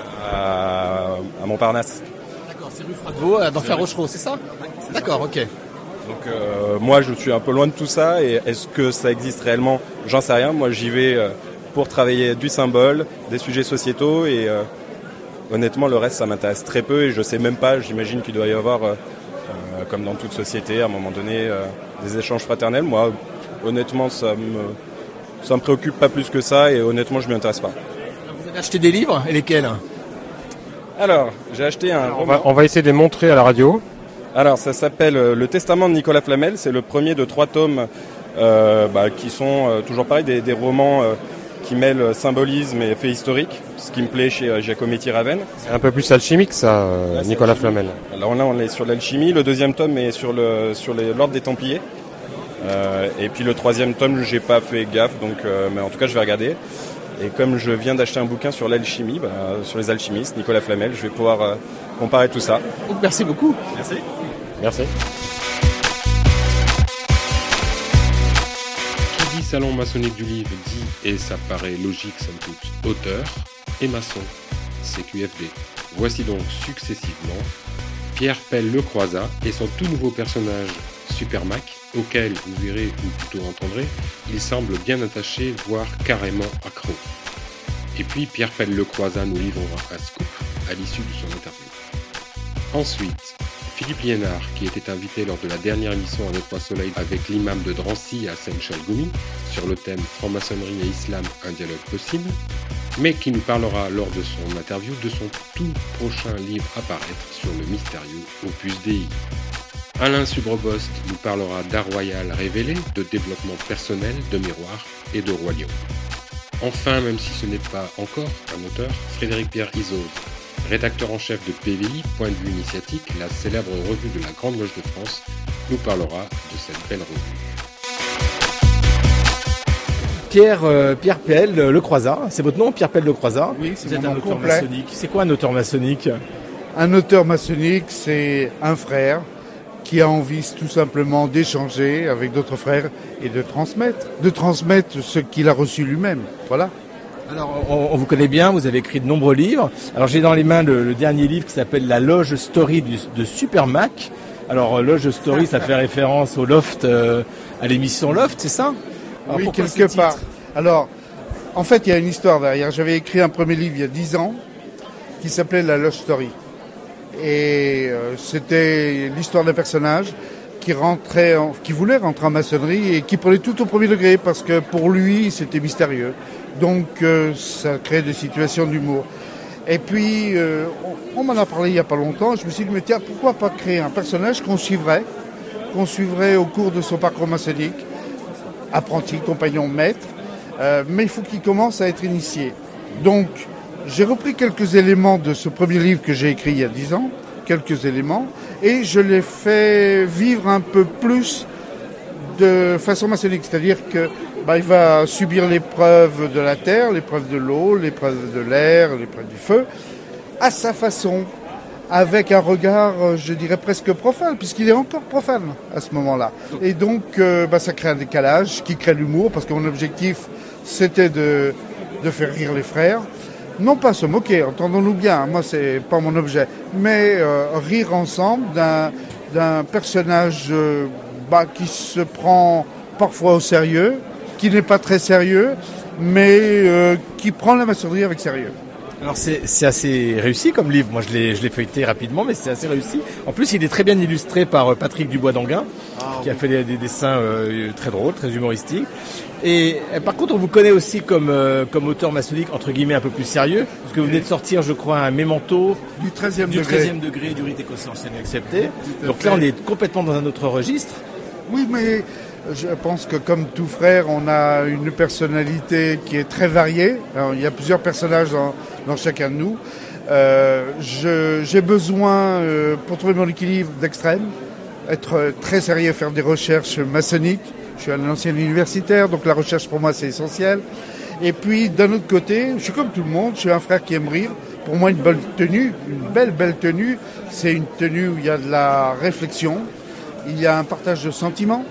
à, à Montparnasse. D'accord, c'est rue Froidevaux, dans Fer-Rochereau, c'est ça ? C'est D'accord, ça. Ok. Donc euh, moi je suis un peu loin de tout ça et est-ce que ça existe réellement ? J'en sais rien. Moi j'y vais euh, pour travailler du symbole, des sujets sociétaux et euh, honnêtement le reste ça m'intéresse très peu et je sais même pas, j'imagine qu'il doit y avoir, euh, euh, comme dans toute société, à un moment donné, euh, des échanges fraternels. Moi honnêtement ça me, ça me préoccupe pas plus que ça et honnêtement je m'y intéresse pas. Vous avez acheté des livres et lesquels ? Alors j'ai acheté un... On va, on va essayer de les montrer à la radio. Alors ça s'appelle Le Testament de Nicolas Flamel, c'est le premier de trois tomes euh, bah, qui sont euh, toujours pareil, des, des romans euh, qui mêlent symbolisme et faits historiques, ce qui me plaît chez euh, Giacometti Ravenne. C'est un peu plus alchimique ça, euh, là, Nicolas Flamel. Alors là on est sur l'alchimie, le deuxième tome est sur, le, sur les, l'ordre des Templiers, euh, et puis le troisième tome j'ai pas fait gaffe, donc, euh, mais en tout cas je vais regarder. Et comme je viens d'acheter un bouquin sur l'alchimie, bah, sur les alchimistes, Nicolas Flamel, je vais pouvoir euh, comparer tout ça. Merci beaucoup. Merci. Merci. Qui dit salon maçonnique du livre dit, et ça paraît logique somme toute, auteur et maçon, C Q F D. Voici donc successivement Pierre Pell-Lecroisat et son tout nouveau personnage Super Mac, auquel vous verrez ou plutôt entendrez, il semble bien attaché, voire carrément accro. Et puis Pierre Pell-Lecroisat nous livrera un scoop à l'issue de son interview. Ensuite, Philippe Liénard, qui était invité lors de la dernière émission à Notre Soleil avec l'imam de Drancy à Saint-Michel-Goumi sur le thème Franc-maçonnerie et Islam, un dialogue possible, mais qui nous parlera lors de son interview de son tout prochain livre à paraître sur le mystérieux Opus Dei. Alain Subrobost nous parlera d'art royal révélé, de développement personnel, de miroir et de roi lion. Enfin, même si ce n'est pas encore un auteur, Frédéric Pierre Izoz, rédacteur en chef de P V I, Point de vue initiatique, la célèbre revue de la Grande Loge de France, nous parlera de cette belle revue. Pierre, euh, Pierre Pell-Lecroisat, c'est votre nom, Pierre Pell-Lecroisat ? Oui, c'est Vous êtes mon un nom auteur complet. maçonnique. C'est quoi un auteur maçonnique ? Un auteur maçonnique, c'est un frère qui a envie tout simplement d'échanger avec d'autres frères et de transmettre, de transmettre ce qu'il a reçu lui-même. Voilà. Alors, on, on vous connaît bien, vous avez écrit de nombreux livres. Alors, j'ai dans les mains le, le dernier livre qui s'appelle La Loge Story du, de Super Mac. Alors Loge Story, ça fait référence au Loft, euh, à l'émission Loft, c'est ça? Alors, oui, quelque part. Alors, en fait, il y a une histoire derrière. J'avais écrit un premier livre il y a dix ans qui s'appelait La Loge Story. Et euh, c'était l'histoire d'un personnage qui rentrait, en, qui voulait rentrer en maçonnerie et qui prenait tout au premier degré parce que pour lui, c'était mystérieux. Donc, euh, ça créait des situations d'humour. Et puis, euh, on, on m'en a parlé il n'y a pas longtemps. Je me suis dit, mais tiens, pourquoi pas créer un personnage qu'on suivrait, qu'on suivrait au cours de son parcours maçonnique, apprenti, compagnon, maître, euh, mais il faut qu'il commence à être initié. Donc, j'ai repris quelques éléments de ce premier livre que j'ai écrit il y a dix ans, quelques éléments, et je l'ai fait vivre un peu plus de façon maçonnique, c'est-à-dire que bah, il va subir l'épreuve de la terre, l'épreuve de l'eau, l'épreuve de l'air, l'épreuve du feu, à sa façon, avec un regard, je dirais presque profane, puisqu'il est encore profane à ce moment-là. Et donc, euh, bah, ça crée un décalage qui crée l'humour, parce que mon objectif, c'était de, de faire rire les frères. Non pas se moquer, entendons-nous bien, moi c'est pas mon objet, mais euh, rire ensemble d'un, d'un personnage euh, bah, qui se prend parfois au sérieux, qui n'est pas très sérieux, mais euh, qui prend la maçonnerie avec sérieux. Alors c'est, c'est assez réussi comme livre, moi je l'ai, je l'ai feuilleté rapidement, mais c'est assez réussi. En plus il est très bien illustré par Patrick Dubois-Danguin, ah, qui oui. a fait des, des dessins euh, très drôles, très humoristiques. Et euh, par contre on vous connaît aussi comme, euh, comme auteur maçonnique entre guillemets un peu plus sérieux, parce que vous venez de sortir je crois un mémento du treizième du degré, treizième degré du rite écossais anciennement accepté. Donc là on est complètement dans un autre registre. Oui, mais je pense que comme tout frère, on a une personnalité qui est très variée. Alors, il y a plusieurs personnages dans, dans chacun de nous. Euh, je, j'ai besoin, euh, pour trouver mon équilibre, d'extrême, être très sérieux, faire des recherches maçonniques. Je suis un ancien universitaire, donc la recherche pour moi c'est essentiel. Et puis d'un autre côté, je suis comme tout le monde, je suis un frère qui aime rire. Pour moi, une belle tenue, une belle belle tenue, c'est une tenue où il y a de la réflexion, il y a un partage de sentiments.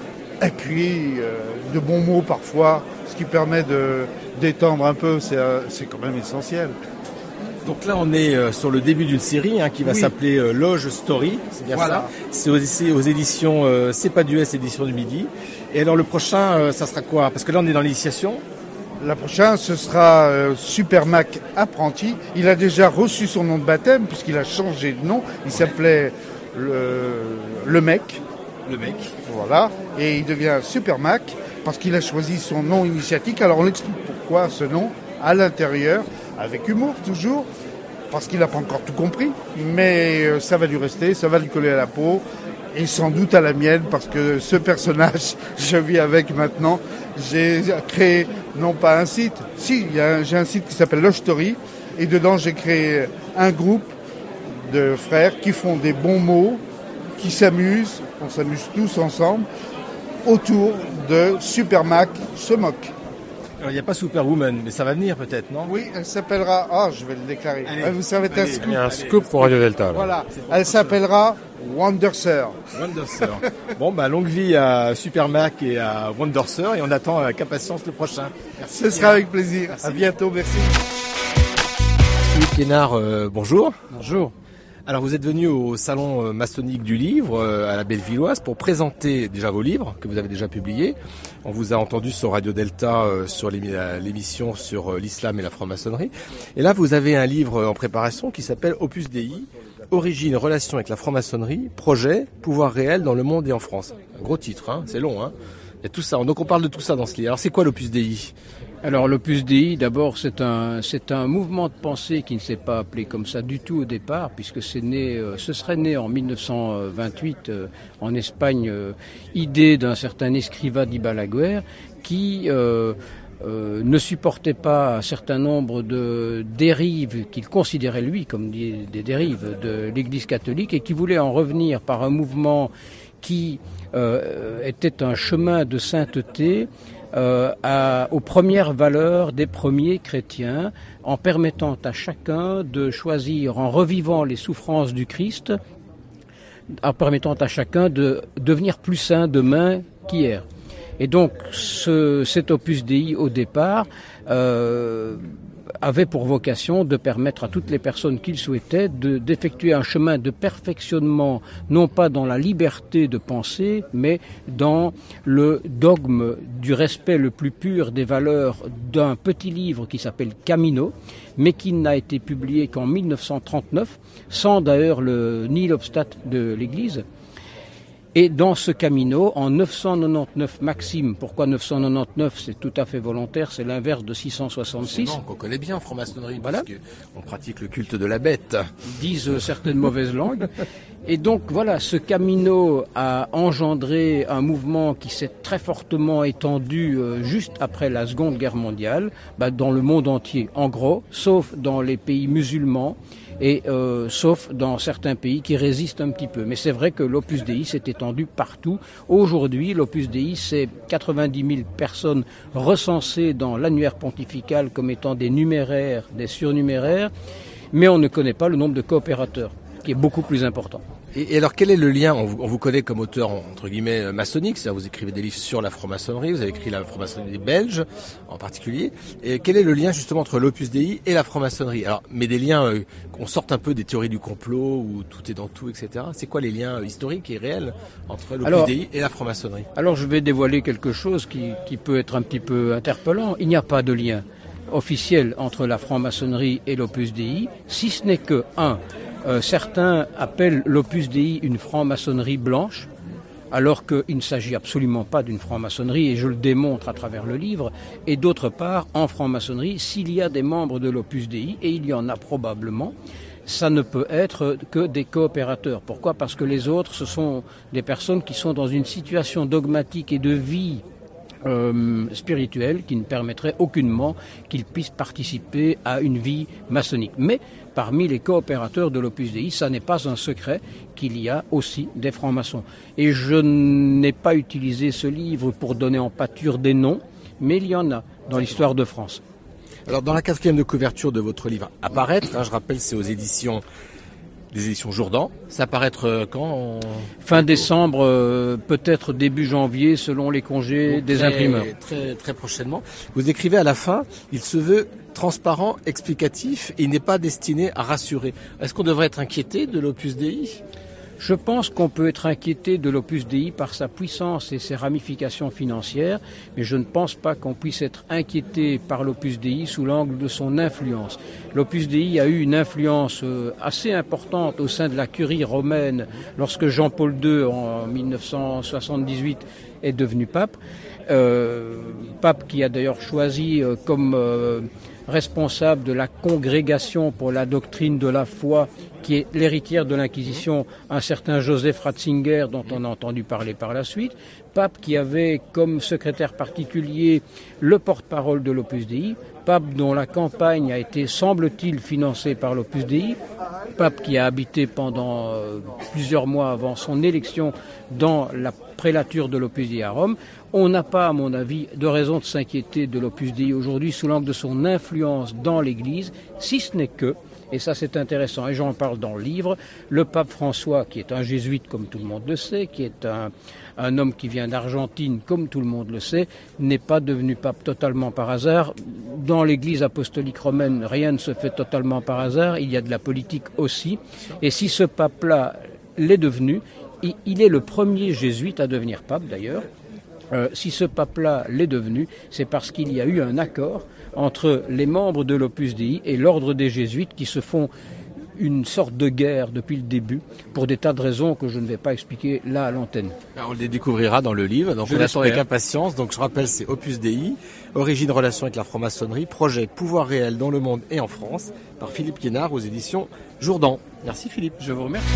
Et puis, euh, de bons mots parfois, ce qui permet de détendre un peu, c'est, euh, c'est quand même essentiel. Donc là, on est euh, sur le début d'une série hein, qui va oui. s'appeler euh, Loge Story, c'est bien voilà. ça. C'est aux, c'est aux éditions euh, C'est pas du S, édition du Midi. Et alors le prochain, euh, ça sera quoi? Parce que là, on est dans l'initiation. La prochaine, ce sera euh, Super Mac Apprenti. Il a déjà reçu son nom de baptême puisqu'il a changé de nom. Il ouais. s'appelait le, le Mec. Le mec. Voilà. Et il devient Super Mac parce qu'il a choisi son nom initiatique. Alors on explique pourquoi ce nom à l'intérieur, avec humour toujours, parce qu'il n'a pas encore tout compris. Mais ça va lui rester, ça va lui coller à la peau. Et sans doute à la mienne, parce que ce personnage, je vis avec maintenant. J'ai créé, non pas un site, si, il y a un, j'ai un site qui s'appelle Loge Story. Et dedans, j'ai créé un groupe de frères qui font des bons mots, qui s'amusent, on s'amuse tous ensemble, autour de Super Mac se moque. Alors il n'y a pas Superwoman, mais ça va venir peut-être, non? Oui, elle s'appellera, ah oh, je vais le déclarer, allez, vous savez, allez, un scoop. Il y a un scoop pour Radio Delta. Là. Voilà, elle s'appellera Wonderser. Wonderser. Bon, bah longue vie à Super Mac et à Wonderser, et on attend avec impatience le prochain. Merci. Ce sera avec plaisir, merci. À bientôt, merci. Philippe Liénard, euh, bonjour. Bonjour. Alors vous êtes venu au salon maçonnique du livre à la Bellevilloise pour présenter déjà vos livres que vous avez déjà publiés. On vous a entendu sur Radio Delta sur l'émission sur l'islam et la franc-maçonnerie. Et là vous avez un livre en préparation qui s'appelle Opus Dei, Origine, relation avec la franc-maçonnerie, projet, pouvoir réel dans le monde et en France. Un gros titre, hein, c'est long. Hein. Il y a tout ça. Donc on parle de tout ça dans ce livre. Alors c'est quoi l'Opus Dei ? Alors l'Opus Dei, d'abord, c'est un c'est un mouvement de pensée qui ne s'est pas appelé comme ça du tout au départ, puisque c'est né, euh, ce serait né en mille neuf cent vingt-huit euh, en Espagne, euh, idée d'un certain Escrivá di Balaguer qui euh, euh, ne supportait pas un certain nombre de dérives qu'il considérait lui comme des, des dérives de l'Église catholique et qui voulait en revenir par un mouvement qui euh, était un chemin de sainteté. Euh, à, aux premières valeurs des premiers chrétiens, en permettant à chacun de choisir, en revivant les souffrances du Christ, en permettant à chacun de devenir plus saint demain qu'hier. Et donc, ce, cet Opus Dei, au départ, euh, avait pour vocation de permettre à toutes les personnes qui le souhaitaient de, d'effectuer un chemin de perfectionnement, non pas dans la liberté de penser, mais dans le dogme du respect le plus pur des valeurs d'un petit livre qui s'appelle Camino, mais qui n'a été publié qu'en mille neuf cent trente-neuf, sans d'ailleurs le nihil obstat de l'Église. Et dans ce Camino, en neuf cent quatre-vingt-dix-neuf maximes, pourquoi neuf cent quatre-vingt-dix-neuf, c'est tout à fait volontaire, c'est l'inverse de six cent soixante-six. C'est bon, qu'on connaît bien en franc-maçonnerie, voilà. Parce qu'on pratique le culte de la bête. Disent certaines mauvaises langues. Et donc voilà, ce Camino a engendré un mouvement qui s'est très fortement étendu euh, juste après la Seconde Guerre mondiale, bah, dans le monde entier, en gros, sauf dans les pays musulmans, et euh, sauf dans certains pays qui résistent un petit peu. Mais c'est vrai que l'Opus Dei s'est étendu partout. Aujourd'hui, l'Opus Dei, c'est quatre-vingt-dix mille personnes recensées dans l'annuaire pontifical comme étant des numéraires, des surnuméraires, mais on ne connaît pas le nombre de coopérateurs, qui est beaucoup plus important. Et, et alors, quel est le lien? On vous, on vous connaît comme auteur, entre guillemets, maçonnique, c'est-à-dire vous écrivez des livres sur la franc-maçonnerie, vous avez écrit la franc-maçonnerie des Belges, en particulier. Et quel est le lien, justement, entre l'Opus Dei et la franc-maçonnerie? Alors, mais des liens, euh, qu'on sorte un peu des théories du complot, où tout est dans tout, et cetera. C'est quoi les liens euh, historiques et réels entre l'Opus alors, Dei et la franc-maçonnerie? Alors, je vais dévoiler quelque chose qui, qui peut être un petit peu interpellant. Il n'y a pas de lien officiel entre la franc-maçonnerie et l'Opus Dei, si ce n'est que, un, Euh, certains appellent l'Opus Dei une franc-maçonnerie blanche, alors qu'il ne s'agit absolument pas d'une franc-maçonnerie, et je le démontre à travers le livre. Et d'autre part, en franc-maçonnerie, s'il y a des membres de l'Opus Dei, et il y en a probablement, ça ne peut être que des coopérateurs. Pourquoi? Parce que les autres, ce sont des personnes qui sont dans une situation dogmatique et de vie Euh, spirituelle qui ne permettrait aucunement qu'ils puissent participer à une vie maçonnique. Mais parmi les coopérateurs de l'Opus Dei, ça n'est pas un secret qu'il y a aussi des francs-maçons. Et je n'ai pas utilisé ce livre pour donner en pâture des noms, mais il y en a dans l'histoire de France. Alors dans la quatrième de couverture de votre livre Apparaître, hein, je rappelle c'est aux éditions des éditions Jourdan. Ça paraître quand en... Fin décembre, euh, peut-être début janvier, selon les congés Donc, des très, imprimeurs. Très, très prochainement. Vous écrivez à la fin, il se veut transparent, explicatif, et il n'est pas destiné à rassurer. Est-ce qu'on devrait être inquiété de l'Opus Dei ? Je pense qu'on peut être inquiété de l'Opus Dei par sa puissance et ses ramifications financières, mais je ne pense pas qu'on puisse être inquiété par l'Opus Dei sous l'angle de son influence. L'Opus Dei a eu une influence assez importante au sein de la curie romaine lorsque Jean-Paul deux, en mille neuf cent soixante-dix-huit, est devenu pape. Euh, pape qui a d'ailleurs choisi euh, comme euh, responsable de la congrégation pour la doctrine de la foi, qui est l'héritière de l'Inquisition, un certain Joseph Ratzinger, dont on a entendu parler par la suite. Pape qui avait comme secrétaire particulier le porte-parole de l'Opus Dei. Pape dont la campagne a été, semble-t-il, financée par l'Opus Dei. Pape qui a habité pendant euh, plusieurs mois avant son élection dans la prélature de l'Opus Dei à Rome. On n'a pas, à mon avis, de raison de s'inquiéter de l'Opus Dei aujourd'hui sous l'angle de son influence dans l'Église, si ce n'est que, et ça c'est intéressant, et j'en parle dans le livre, le pape François, qui est un jésuite comme tout le monde le sait, qui est un, un homme qui vient d'Argentine comme tout le monde le sait, n'est pas devenu pape totalement par hasard. Dans l'Église apostolique romaine, rien ne se fait totalement par hasard, il y a de la politique aussi, et si ce pape-là l'est devenu, il, il est le premier jésuite à devenir pape d'ailleurs. Euh, si ce pape-là l'est devenu, c'est parce qu'il y a eu un accord entre les membres de l'Opus Dei et l'ordre des Jésuites qui se font une sorte de guerre depuis le début pour des tas de raisons que je ne vais pas expliquer là à l'antenne. Alors, on les découvrira dans le livre, donc je on attend avec impatience. Donc je rappelle, c'est Opus Dei, origine, relation avec la franc-maçonnerie, projet pouvoir réel dans le monde et en France, par Philippe Guénard aux éditions Jourdan. Merci Philippe. Je vous remercie.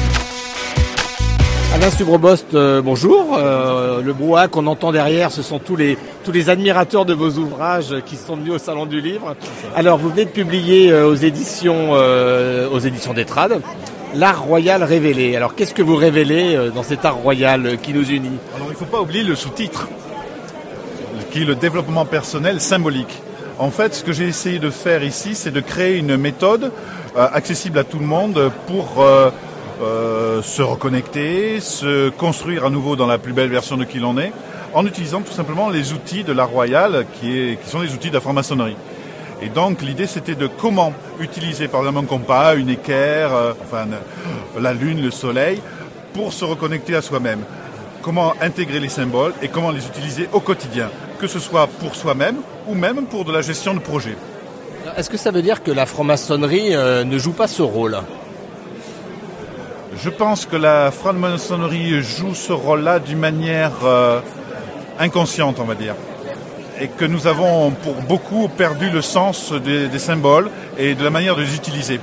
Alain Subrobost, euh, bonjour. Euh, le brouhaha qu'on entend derrière, ce sont tous les tous les admirateurs de vos ouvrages qui sont venus au Salon du Livre. Alors, vous venez de publier euh, aux éditions euh, aux éditions d'Etrade L'Art Royal Révélé. Alors, qu'est-ce que vous révélez euh, dans cet art royal euh, qui nous unit ? Alors, il ne faut pas oublier le sous-titre, qui est le développement personnel symbolique. En fait, ce que j'ai essayé de faire ici, c'est de créer une méthode euh, accessible à tout le monde pour euh, Euh, se reconnecter, se construire à nouveau dans la plus belle version de qui l'on est, en utilisant tout simplement les outils de l'art royal qui, est, qui sont les outils de la franc-maçonnerie. Et donc l'idée c'était de comment utiliser par exemple un compas, une équerre, euh, enfin la lune, le soleil, pour se reconnecter à soi-même. Comment intégrer les symboles et comment les utiliser au quotidien, que ce soit pour soi-même ou même pour de la gestion de projet. Est-ce que ça veut dire que la franc-maçonnerie euh, ne joue pas ce rôle ? Je pense que la franc-maçonnerie joue ce rôle-là d'une manière euh, inconsciente, on va dire. Et que nous avons pour beaucoup perdu le sens des, des symboles et de la manière de les utiliser.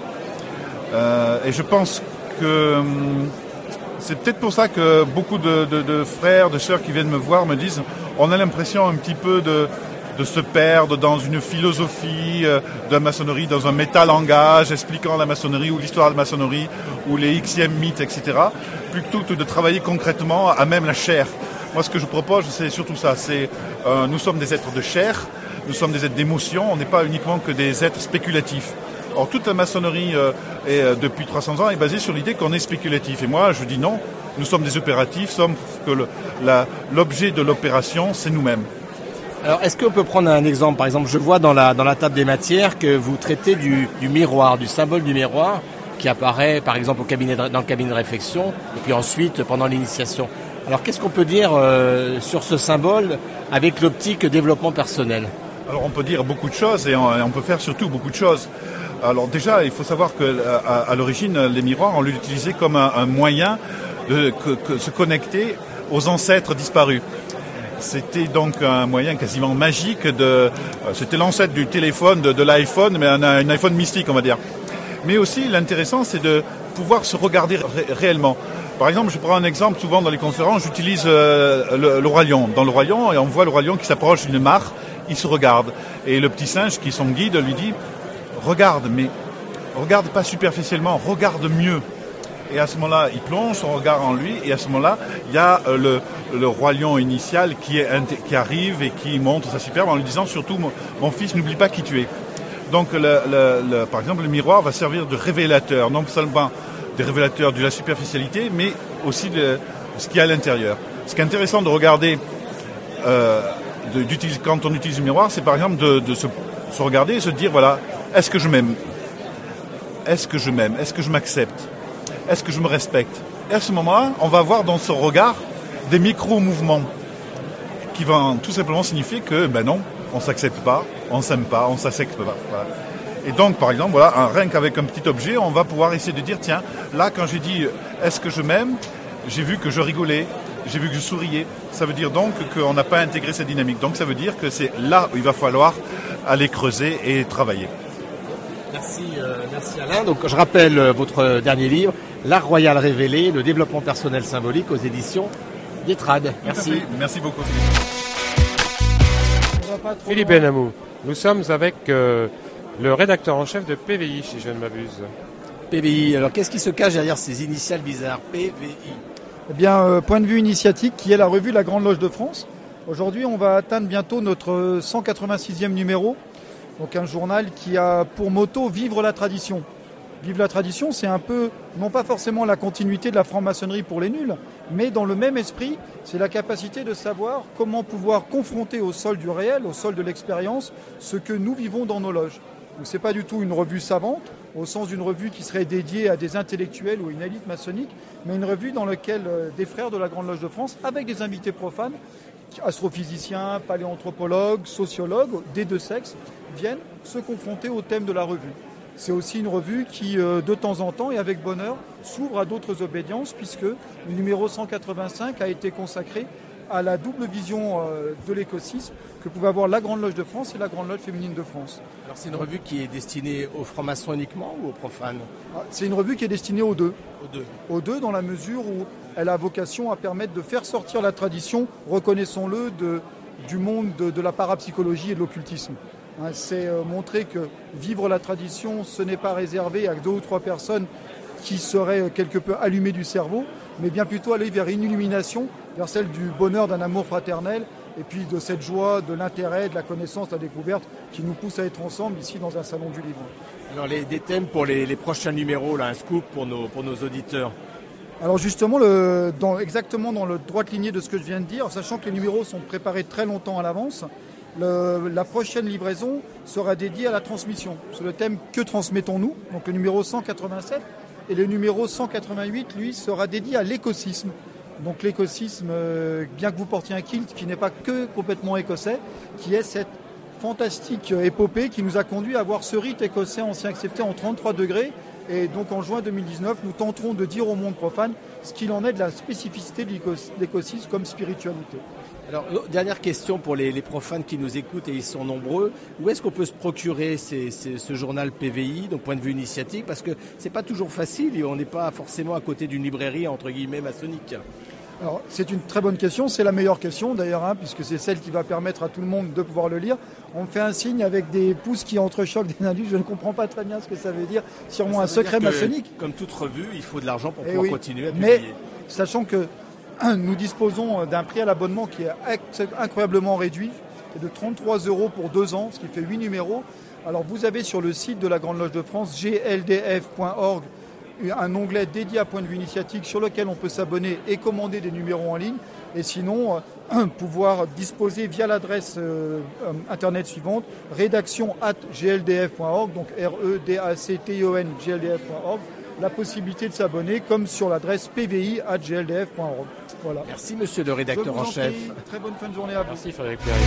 Euh, et je pense que hum, c'est peut-être pour ça que beaucoup de, de, de frères, de sœurs qui viennent me voir me disent on a l'impression un petit peu de, de se perdre dans une philosophie de la maçonnerie, dans un métalangage expliquant la maçonnerie ou l'histoire de la maçonnerie ou les Xème mythes, et cetera, plutôt que de travailler concrètement à même la chair. Moi, ce que je propose, c'est surtout ça. C'est, euh, nous sommes des êtres de chair, nous sommes des êtres d'émotion, on n'est pas uniquement que des êtres spéculatifs. Or, toute la maçonnerie, euh, est, euh, depuis trois cents ans, est basée sur l'idée qu'on est spéculatif. Et moi, je dis non, nous sommes des opératifs, sauf que le, la, l'objet de l'opération, c'est nous-mêmes. Alors, est-ce qu'on peut prendre un exemple ? Par exemple, je vois dans la, dans la table des matières que vous traitez du, du miroir, du symbole du miroir, qui apparaît, par exemple, au cabinet de, dans le cabinet de réflexion, et puis ensuite, pendant l'initiation. Alors, qu'est-ce qu'on peut dire euh, sur ce symbole avec l'optique développement personnel ? Alors, on peut dire beaucoup de choses et on, et on peut faire surtout beaucoup de choses. Alors déjà, il faut savoir que à, à l'origine, les miroirs, on l'utilisait comme un, un moyen de que, que se connecter aux ancêtres disparus. C'était donc un moyen quasiment magique de. C'était l'ancêtre du téléphone, de, de l'iPhone, mais un, un iPhone mystique, on va dire. Mais aussi, l'intéressant, c'est de pouvoir se regarder ré- réellement. Par exemple, je prends un exemple, souvent dans les conférences, j'utilise euh, le, le roi lion. Dans le roi lion, et on voit le roi lion qui s'approche d'une mare, il se regarde. Et le petit singe, qui est son guide, lui dit « Regarde, mais regarde pas superficiellement, regarde mieux ». Et à ce moment-là, il plonge son regard en lui, et à ce moment-là, il y a euh, le, le roi lion initial qui, est, qui arrive et qui montre sa superbe en lui disant surtout mon, « Mon fils, n'oublie pas qui tu es ». Donc, le, le, le, par exemple, le miroir va servir de révélateur, non seulement des révélateurs de la superficialité, mais aussi de ce qu'il y a à l'intérieur. Ce qui est intéressant de regarder euh, de, quand on utilise le miroir, c'est par exemple de, de se, se regarder et se dire, voilà, est-ce que je m'aime ? Est-ce que je m'aime ? Est-ce que je m'accepte ? Est-ce que je me respecte ? Et à ce moment-là, on va voir dans ce regard des micro-mouvements qui vont tout simplement signifier que, ben non, on ne s'accepte pas, on ne s'aime pas, on ne s'accepte pas. Voilà. Et donc, par exemple, voilà, un, rien qu'avec un petit objet, on va pouvoir essayer de dire, tiens, là, quand j'ai dit « est-ce que je m'aime ?», j'ai vu que je rigolais, j'ai vu que je souriais. Ça veut dire donc qu'on n'a pas intégré cette dynamique. Donc, ça veut dire que c'est là où il va falloir aller creuser et travailler. Merci, euh, merci Alain. Donc, je rappelle euh, votre dernier livre, L'art royal révélé, le développement personnel symbolique aux éditions d'Etrad. Merci. Merci beaucoup. Philippe Benamou, nous sommes avec euh, le rédacteur en chef de P V I, si je ne m'abuse. P V I, alors qu'est-ce qui se cache derrière ces initiales bizarres, P V I ? Eh bien, euh, point de vue initiatique, qui est la revue La Grande Loge de France. Aujourd'hui, on va atteindre bientôt notre cent quatre-vingt-sixième numéro. Donc un journal qui a pour motto « Vivre la tradition ». Vivre la tradition, c'est un peu, non pas forcément la continuité de la franc-maçonnerie pour les nuls, mais dans le même esprit, c'est la capacité de savoir comment pouvoir confronter au sol du réel, au sol de l'expérience, ce que nous vivons dans nos loges. Donc c'est pas du tout une revue savante, au sens d'une revue qui serait dédiée à des intellectuels ou à une élite maçonnique, mais une revue dans laquelle des frères de la Grande Loge de France, avec des invités profanes, astrophysiciens, paléanthropologues, sociologues, des deux sexes, viennent se confronter au thème de la revue. C'est aussi une revue qui, de temps en temps et avec bonheur, s'ouvre à d'autres obédiences puisque le numéro cent quatre-vingt-cinq a été consacré à la double vision de l'écosystème que pouvait avoir la Grande Loge de France et la Grande Loge féminine de France. Alors c'est une revue qui est destinée aux francs-maçons uniquement ou aux profanes ? C'est une revue qui est destinée aux deux. Aux deux. Aux deux dans la mesure où elle a vocation à permettre de faire sortir la tradition, reconnaissons-le, de, du monde de, de la parapsychologie et de l'occultisme. C'est montrer que vivre la tradition, ce n'est pas réservé à deux ou trois personnes qui seraient quelque peu allumées du cerveau, mais bien plutôt aller vers une illumination, vers celle du bonheur d'un amour fraternel, et puis de cette joie, de l'intérêt, de la connaissance, de la découverte, qui nous pousse à être ensemble ici dans un salon du livre. Alors les, des thèmes pour les, les prochains numéros, là, un scoop pour nos, pour nos auditeurs. Alors justement, le, dans, exactement dans le droite lignée de ce que je viens de dire, sachant que les numéros sont préparés très longtemps à l'avance, le, la prochaine livraison sera dédiée à la transmission, sur le thème « Que transmettons-nous ?» Donc le numéro cent quatre-vingt-sept et le numéro cent quatre-vingt-huit, lui, sera dédié à l'écosysme. Donc l'écosysme, euh, bien que vous portiez un kilt qui n'est pas que complètement écossais, qui est cette fantastique épopée qui nous a conduit à voir ce rite écossais ancien accepté en trente-trois degrés. Et donc en juin deux mille dix-neuf, nous tenterons de dire au monde profane ce qu'il en est de la spécificité de l'écosystème comme spiritualité. Alors, dernière question pour les, les profanes qui nous écoutent, et ils sont nombreux. Où est-ce qu'on peut se procurer ces, ces, ce journal P V I, donc point de vue initiatique? Parce que c'est pas toujours facile et on n'est pas forcément à côté d'une librairie, entre guillemets, maçonnique. Alors, c'est une très bonne question, c'est la meilleure question d'ailleurs, hein, puisque c'est celle qui va permettre à tout le monde de pouvoir le lire. On me fait un signe avec des pouces qui entrechoquent des indus, je ne comprends pas très bien ce que ça veut dire, sûrement ça un secret maçonnique. Comme toute revue, il faut de l'argent pour et pouvoir oui, continuer à publier. Mais sachant que nous disposons d'un prix à l'abonnement qui est incroyablement réduit, de trente-trois euros pour deux ans, ce qui fait huit numéros. Alors vous avez sur le site de la Grande Loge de France, g l d f point org, un onglet dédié à point de vue initiatique sur lequel on peut s'abonner et commander des numéros en ligne. Et sinon, euh, pouvoir disposer via l'adresse euh, internet suivante, rédaction at g l d f point org, donc R E D A C T I O N G L D F point org, la possibilité de s'abonner comme sur l'adresse p v i at g l d f point org. Voilà. Merci monsieur le rédacteur en, en chef. Prie. Très bonne fin de journée à vous. Merci Frédéric Pierre.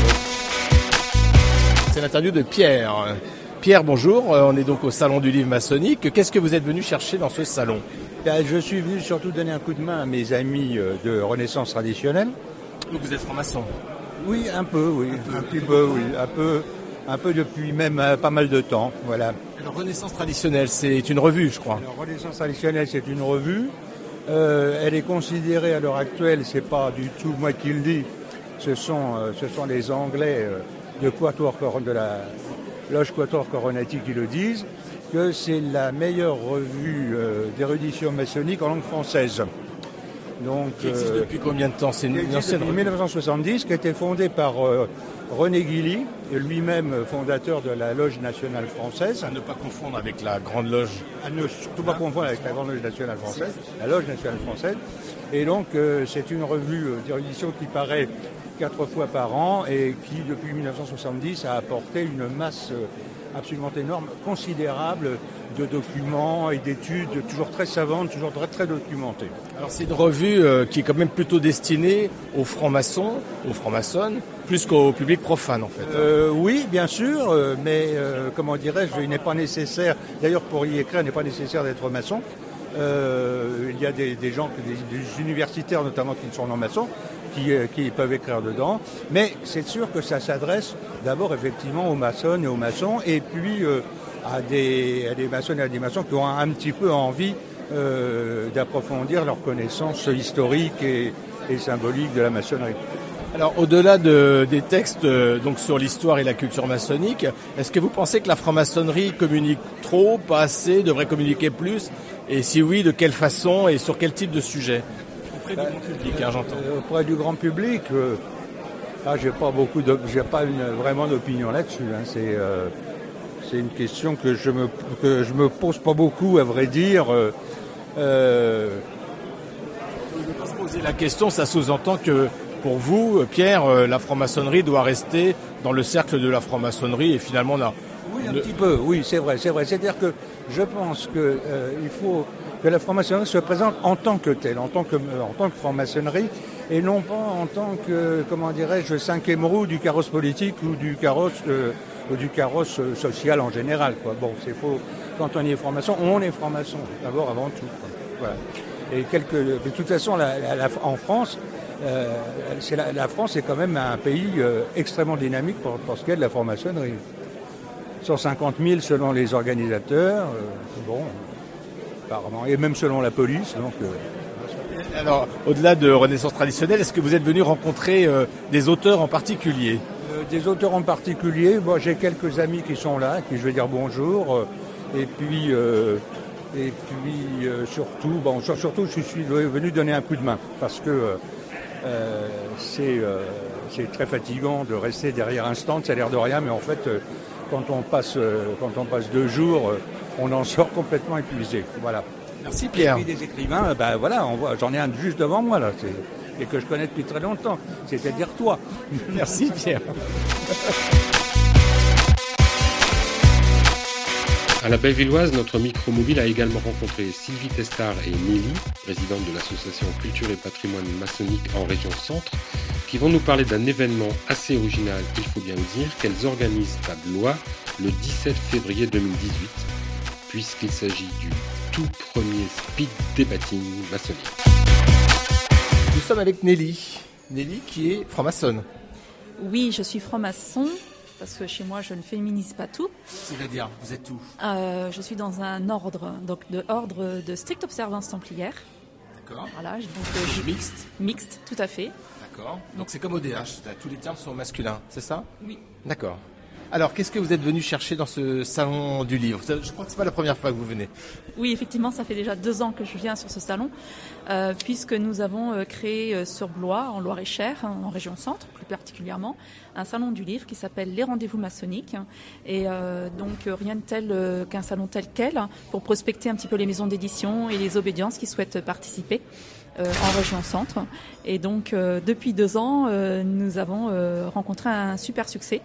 C'est l'interview de Pierre. Pierre, bonjour. On est donc au Salon du Livre Maçonnique. Qu'est-ce que vous êtes venu chercher dans ce salon? Je suis venu surtout donner un coup de main à mes amis de Renaissance traditionnelle. Donc vous êtes franc-maçon? Oui, un peu, oui. Un, peu. un petit peu, oui. Un peu, un peu depuis même euh, pas mal de temps, voilà. Alors Renaissance traditionnelle, c'est une revue, je crois. Alors Renaissance traditionnelle, c'est une revue. Euh, elle est considérée à l'heure actuelle, c'est pas du tout moi qui le dis, ce sont, euh, ce sont les Anglais euh, de Quatuor de la Loge Quatuor Coronati qui le disent, que c'est la meilleure revue euh, d'érudition maçonnique en langue française. Donc, qui existe euh, depuis combien de temps? C'est une, une ancienne depuis dix-neuf cent soixante-dix, qui a été fondée par euh, René Guilly, lui-même fondateur de la Loge nationale française. À ne pas confondre avec la Grande Loge. À ne surtout pas confondre avec la Grande Loge nationale française, la Loge nationale française. Et donc, euh, c'est une revue euh, d'érudition qui paraît quatre fois par an et qui, depuis dix-neuf cent soixante-dix, a apporté une masse euh, absolument énorme, considérable de documents et d'études, toujours très savantes, toujours très, très documentées. Alors c'est une revue euh, qui est quand même plutôt destinée aux francs-maçons, aux francs-maçonnes, plus qu'au public profane en fait. Euh, oui, bien sûr, euh, mais euh, comment dirais-je, il n'est pas nécessaire, d'ailleurs pour y écrire, il n'est pas nécessaire d'être maçon. Euh, il y a des, des gens, des, des universitaires notamment qui sont non-maçons, qui, euh, qui peuvent écrire dedans, mais c'est sûr que ça s'adresse d'abord effectivement aux maçonnes et aux maçons, et puis euh, à, des, à des maçonnes et à des maçons qui ont un, un petit peu envie euh, d'approfondir leur connaissance historique et, et symbolique de la maçonnerie. Alors, au-delà de, des textes euh, donc sur l'histoire et la culture maçonnique, est-ce que vous pensez que la franc-maçonnerie communique trop, pas assez, devrait communiquer plus? Et si oui, de quelle façon et sur quel type de sujet? Auprès bah, du grand public, hein, j'entends. Euh, auprès du grand public, euh, ah, j'ai pas beaucoup, de, j'ai pas une, vraiment d'opinion là-dessus. Hein, c'est, euh, c'est une question que je me que je me pose pas beaucoup, à vrai dire. Euh, euh... Ne pas se poser la question, ça sous-entend que pour vous, Pierre, la franc-maçonnerie doit rester dans le cercle de la franc-maçonnerie et finalement on a... Oui, un le... petit peu, oui, c'est vrai, c'est vrai. C'est-à-dire que je pense qu'il euh, faut que la franc-maçonnerie se présente en tant que telle, en tant que, en tant que franc-maçonnerie, et non pas en tant que, comment dirais-je, cinquième roue du carrosse politique ou du carrosse, euh, ou du carrosse social en général, quoi. Bon, c'est faux. Quand on est franc-maçon, on est franc-maçon, d'abord avant tout, quoi. Voilà. Et quelques, de toute façon, la, la, la, en France, euh, c'est la, la France est quand même un pays euh, extrêmement dynamique pour, pour ce qui est de la franc-maçonnerie. cent cinquante mille selon les organisateurs, euh, bon, apparemment, et même selon la police. Donc, euh... Alors, au-delà de Renaissance traditionnelle, est-ce que vous êtes venu rencontrer euh, des auteurs en particulier? euh, Des auteurs en particulier, bon, j'ai quelques amis qui sont là, qui je vais dire bonjour, euh, et puis, euh, et puis euh, surtout, bon, surtout, je suis venu donner un coup de main, parce que euh, euh, c'est, euh, c'est très fatigant de rester derrière un stand, ça a l'air de rien, mais en fait... Euh, Quand on passe, quand on passe deux jours, on en sort complètement épuisé. Voilà. Merci Pierre. Et puis des écrivains, ben voilà, on voit, j'en ai un juste devant moi là, c'est, et que je connais depuis très longtemps, c'est-à-dire toi. Merci Pierre. À la Bellevilloise, notre micro-mobile a également rencontré Sylvie Testard et Nelly, présidente de l'association Culture et Patrimoine Maçonnique en région Centre, qui vont nous parler d'un événement assez original, il faut bien le dire, qu'elles organisent à Blois le dix-sept février deux mille dix-huit, puisqu'il s'agit du tout premier speed debating maçonnique. Nous sommes avec Nelly. Nelly qui est franc-maçonne. Oui, je suis franc-maçon. Parce que chez moi, je ne féminise pas tout. C'est-à-dire, vous êtes où ? euh, Je suis dans un ordre, donc de ordre de stricte observance templière. D'accord. Voilà, donc euh, mixte. Mixte, tout à fait. D'accord. Donc c'est comme O D H, tous les termes sont masculins, c'est ça ? Oui. D'accord. Alors, qu'est-ce que vous êtes venu chercher dans ce salon du livre ? Je crois que c'est pas la première fois que vous venez. Oui, effectivement, ça fait déjà deux ans que je viens sur ce salon, euh, puisque nous avons euh, créé euh, sur Blois, en Loir-et-Cher, en région Centre plus particulièrement, un salon du livre qui s'appelle Les Rendez-vous Maçonniques. Et euh, donc, euh, rien de tel euh, qu'un salon tel quel, pour prospecter un petit peu les maisons d'édition et les obédiences qui souhaitent participer. Euh, en région Centre. Et donc, euh, depuis deux ans, euh, nous avons euh, rencontré un super succès.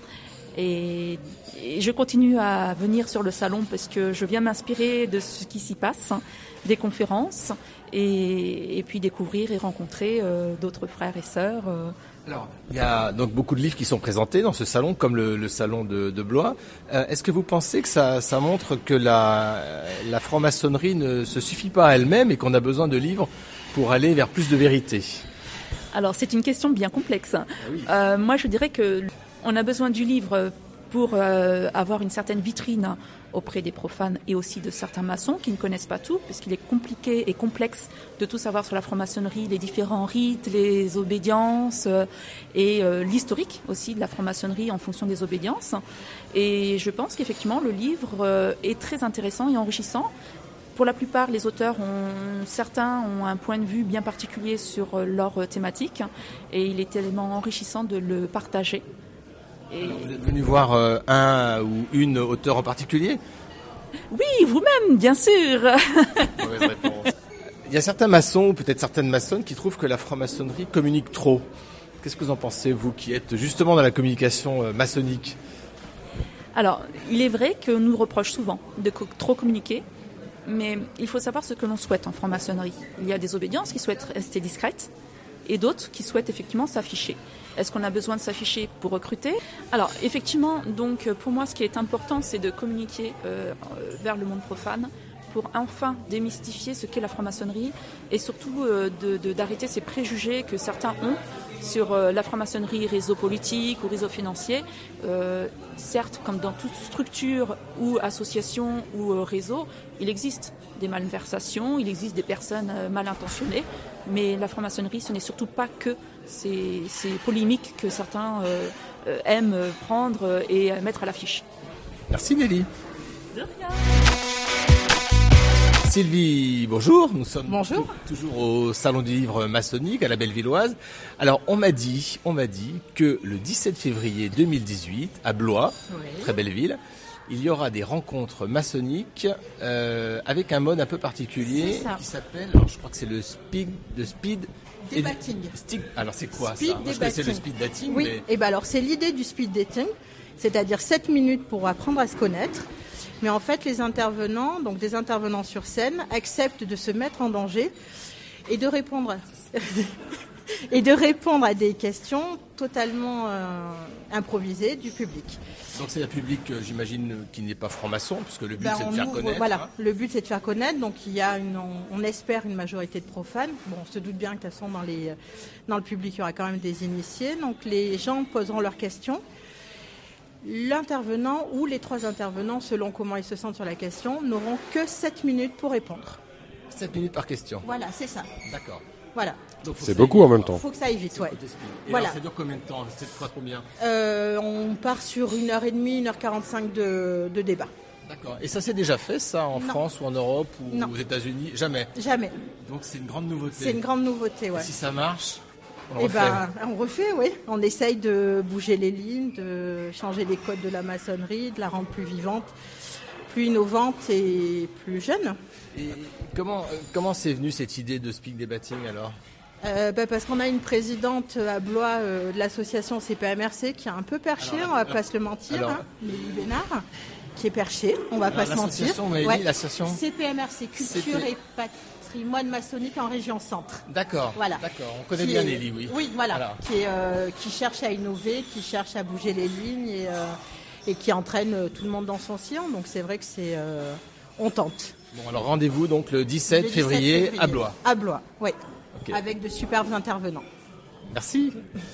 Et, et je continue à venir sur le salon parce que je viens m'inspirer de ce qui s'y passe, des conférences, et, et puis découvrir et rencontrer euh, d'autres frères et sœurs. Euh. Alors, il y a donc beaucoup de livres qui sont présentés dans ce salon, comme le, le salon de, de Blois. Euh, est-ce que vous pensez que ça, ça montre que la, la franc-maçonnerie ne se suffit pas à elle-même et qu'on a besoin de livres pour aller vers plus de vérité ? Alors, c'est une question bien complexe. Ah oui. Euh, moi, je dirais que on a besoin du livre pour euh, avoir une certaine vitrine auprès des profanes et aussi de certains maçons qui ne connaissent pas tout, puisqu'il est compliqué et complexe de tout savoir sur la franc-maçonnerie, les différents rites, les obédiences euh, et euh, l'historique aussi de la franc-maçonnerie en fonction des obédiences. Et je pense qu'effectivement, le livre euh, est très intéressant et enrichissant. Pour la plupart, les auteurs ont, certains ont un point de vue bien particulier sur leur thématique et il est tellement enrichissant de le partager. Et... Vous êtes venu voir euh, un ou une auteur en particulier ? Oui, vous-même, bien sûr. Mauvaise réponse. Il y a certains maçons, ou peut-être certaines maçonnes, qui trouvent que la franc-maçonnerie communique trop. Qu'est-ce que vous en pensez, vous, qui êtes justement dans la communication euh, maçonnique ? Alors, il est vrai qu'on nous reproche souvent de co- trop communiquer, mais il faut savoir ce que l'on souhaite en franc-maçonnerie. Il y a des obédiences qui souhaitent rester discrètes et d'autres qui souhaitent effectivement s'afficher. Est-ce qu'on a besoin de s'afficher pour recruter ? Alors, effectivement, donc, pour moi, ce qui est important, c'est de communiquer euh, vers le monde profane pour enfin démystifier ce qu'est la franc-maçonnerie et surtout euh, de, de, d'arrêter ces préjugés que certains ont sur euh, la franc-maçonnerie réseau politique ou réseau financier. Euh, certes, comme dans toute structure ou association ou euh, réseau, il existe des malversations, il existe des personnes euh, mal intentionnées, mais la franc-maçonnerie, ce n'est surtout pas que ces, ces polémiques que certains euh, euh, aiment prendre et mettre à l'affiche. Merci Nelly. De rien. Sylvie, bonjour. Nous sommes bonjour. toujours au salon du livre maçonnique à la Bellevilloise. Alors, on m'a dit, on m'a dit que le dix-sept février deux mille dix-huit, à Blois, oui. Très belle ville, il y aura des rencontres maçonniques euh, avec un mode un peu particulier qui s'appelle, alors je crois que c'est le speed, le speed debating. Sti- alors c'est quoi speed ça Moi, je connaissais le speed dating. Oui. Mais... Et ben alors c'est l'idée du speed dating, c'est-à-dire sept minutes pour apprendre à se connaître. Mais en fait, les intervenants, donc des intervenants sur scène, acceptent de se mettre en danger et de répondre, et de répondre à des questions totalement euh, improvisées du public. Donc c'est un public, euh, j'imagine, qui n'est pas franc-maçon, puisque le but ben, c'est de faire ouvre, connaître. Voilà, hein. Le but c'est de faire connaître. Donc il y a une, on, on espère une majorité de profanes. Bon, on se doute bien que de toute façon dans les, dans le public il y aura quand même des initiés. Donc les gens poseront leurs questions. L'intervenant ou les trois intervenants, selon comment ils se sentent sur la question, n'auront que sept minutes pour répondre. sept minutes par question. Voilà, c'est ça. D'accord. Voilà. Donc, c'est beaucoup en même temps. Il faut que ça aille vite, ouais. Et voilà. alors, ça dure combien de temps ? C'est fois combien ? euh, On part sur une heure et demie, une heure quarante-cinq de, de débat. D'accord. Et ça s'est déjà fait, ça, en non. France ou en Europe ou non. aux États-Unis ? Jamais. Jamais. Donc c'est une grande nouveauté. C'est une grande nouveauté, ouais. Et si ça marche ? On eh refait. ben, on refait, oui. On essaye de bouger les lignes, de changer les codes de la maçonnerie, de la rendre plus vivante, plus innovante et plus jeune. Et comment comment c'est venu cette idée de Speak Debating alors? Euh, bah parce qu'on a une présidente à Blois euh, de l'association C P M R C qui est un peu perchée, alors, on va alors, pas se le mentir, alors, hein, Mélie Bénard, qui est perchée, on va alors, pas se mentir. Ouais. L'association C P M R C, Culture C P... et Patrimoine Maçonnique en région centre. D'accord, voilà. D'accord, on connaît qui bien est... Nelly, oui. Oui, voilà, alors. Qui, est, euh, qui cherche à innover, qui cherche à bouger les lignes et, euh, et qui entraîne euh, tout le monde dans son sillon, donc c'est vrai que c'est... Euh, on tente. Bon, alors rendez-vous donc le dix-sept, le dix-sept février, février à Blois. À Blois, oui. Okay. Avec de superbes intervenants. Merci.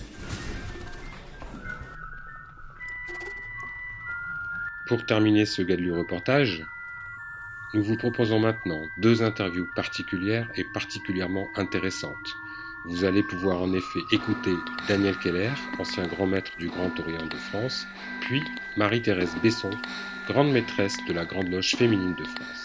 Pour terminer ce Gadelu reportage, nous vous proposons maintenant deux interviews particulières et particulièrement intéressantes. Vous allez pouvoir en effet écouter Daniel Keller, ancien grand maître du Grand Orient de France, puis Marie-Thérèse Besson, grande maîtresse de la Grande Loge féminine de France.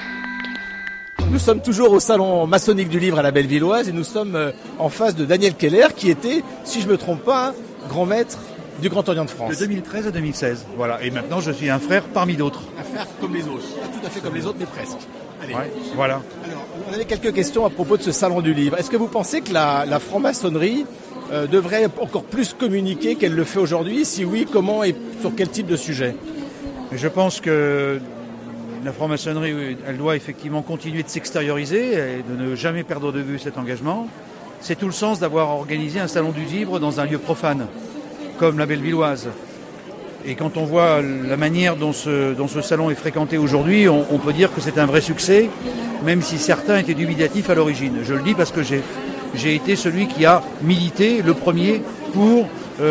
Nous sommes toujours au salon maçonnique du livre à la Bellevilloise et nous sommes en face de Daniel Keller qui était, si je ne me trompe pas, grand maître du Grand Orient de France. De deux mille treize à deux mille seize, voilà. Et maintenant je suis un frère parmi d'autres. Un frère comme les autres, pas tout à fait comme les autres mais presque. Allez. Ouais, voilà. Alors, on avait quelques questions à propos de ce salon du livre. Est-ce que vous pensez que la, la franc-maçonnerie euh, devrait encore plus communiquer qu'elle le fait aujourd'hui? Si oui, comment et sur quel type de sujet? Je pense que la franc-maçonnerie, elle doit effectivement continuer de s'extérioriser et de ne jamais perdre de vue cet engagement. C'est tout le sens d'avoir organisé un salon du livre dans un lieu profane, comme la Bellevilloise. Et quand on voit la manière dont ce, dont ce salon est fréquenté aujourd'hui, on, on peut dire que c'est un vrai succès, même si certains étaient dubitatifs à l'origine. Je le dis parce que j'ai, j'ai été celui qui a milité le premier pour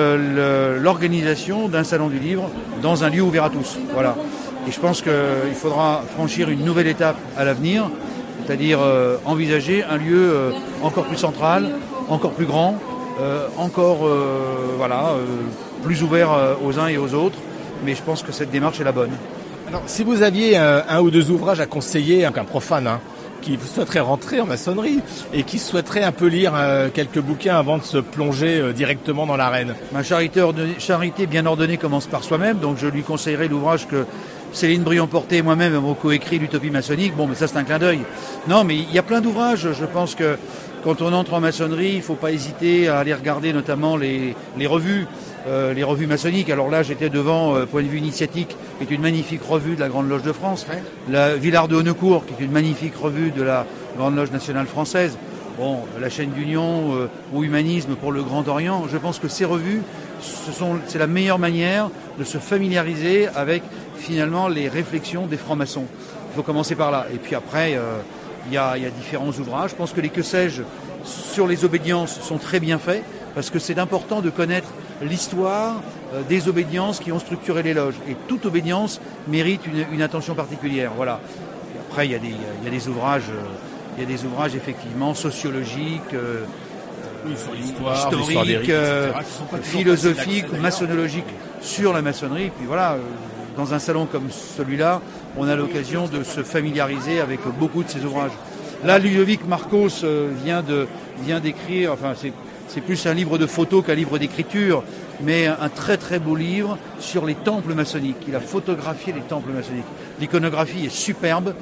euh, le, l'organisation d'un salon du livre dans un lieu ouvert à tous. Voilà. Et je pense qu'il faudra franchir une nouvelle étape à l'avenir, c'est-à-dire euh, envisager un lieu euh, encore plus central, encore plus grand, euh, encore euh, voilà, euh, plus ouvert euh, aux uns et aux autres. Mais je pense que cette démarche est la bonne. Alors, si vous aviez un, un ou deux ouvrages à conseiller à un profane hein, qui souhaiterait rentrer en maçonnerie et qui souhaiterait un peu lire euh, quelques bouquins avant de se plonger euh, directement dans l'arène. Ma charité, ordonnée, charité bien ordonnée commence par soi-même, donc je lui conseillerais l'ouvrage que Céline Briand-Porté et moi-même avons coécrit, l'Utopie maçonnique. Bon, mais ça c'est un clin d'œil. Non, mais il y a plein d'ouvrages. Je pense que quand on entre en maçonnerie, il ne faut pas hésiter à aller regarder notamment les, les revues, euh, les revues maçonniques. Alors là, j'étais devant euh, Point de vue initiatique, qui est une magnifique revue de la Grande Loge de France. Ouais. La Villard de Honnecourt, qui est une magnifique revue de la Grande Loge nationale française. Bon, la chaîne d'Union euh, ou Humanisme pour le Grand Orient. Je pense que ces revues, ce sont, c'est la meilleure manière de se familiariser avec finalement les réflexions des francs-maçons. Il faut commencer par là. Et puis après, euh, il y a, y a différents ouvrages. Je pense que les que sais-je sur les obédiences sont très bien faits parce que c'est important de connaître l'histoire euh, des obédiences qui ont structuré les loges. Et toute obédience mérite une, une attention particulière. Voilà. Et après, il y a des, y a des ouvrages, euh, il y a des ouvrages effectivement sociologiques, euh, oui, sur l'histoire, historiques, euh, philosophiques, maçonnologiques sur la maçonnerie. Et puis voilà. Euh, Dans un salon comme celui-là, on a l'occasion de se familiariser avec beaucoup de ces ouvrages. Là, Ludovic Marcos vient, de, vient d'écrire, enfin c'est, c'est plus un livre de photos qu'un livre d'écriture, mais un très très beau livre sur les temples maçonniques. Il a photographié les temples maçonniques. L'iconographie est superbe.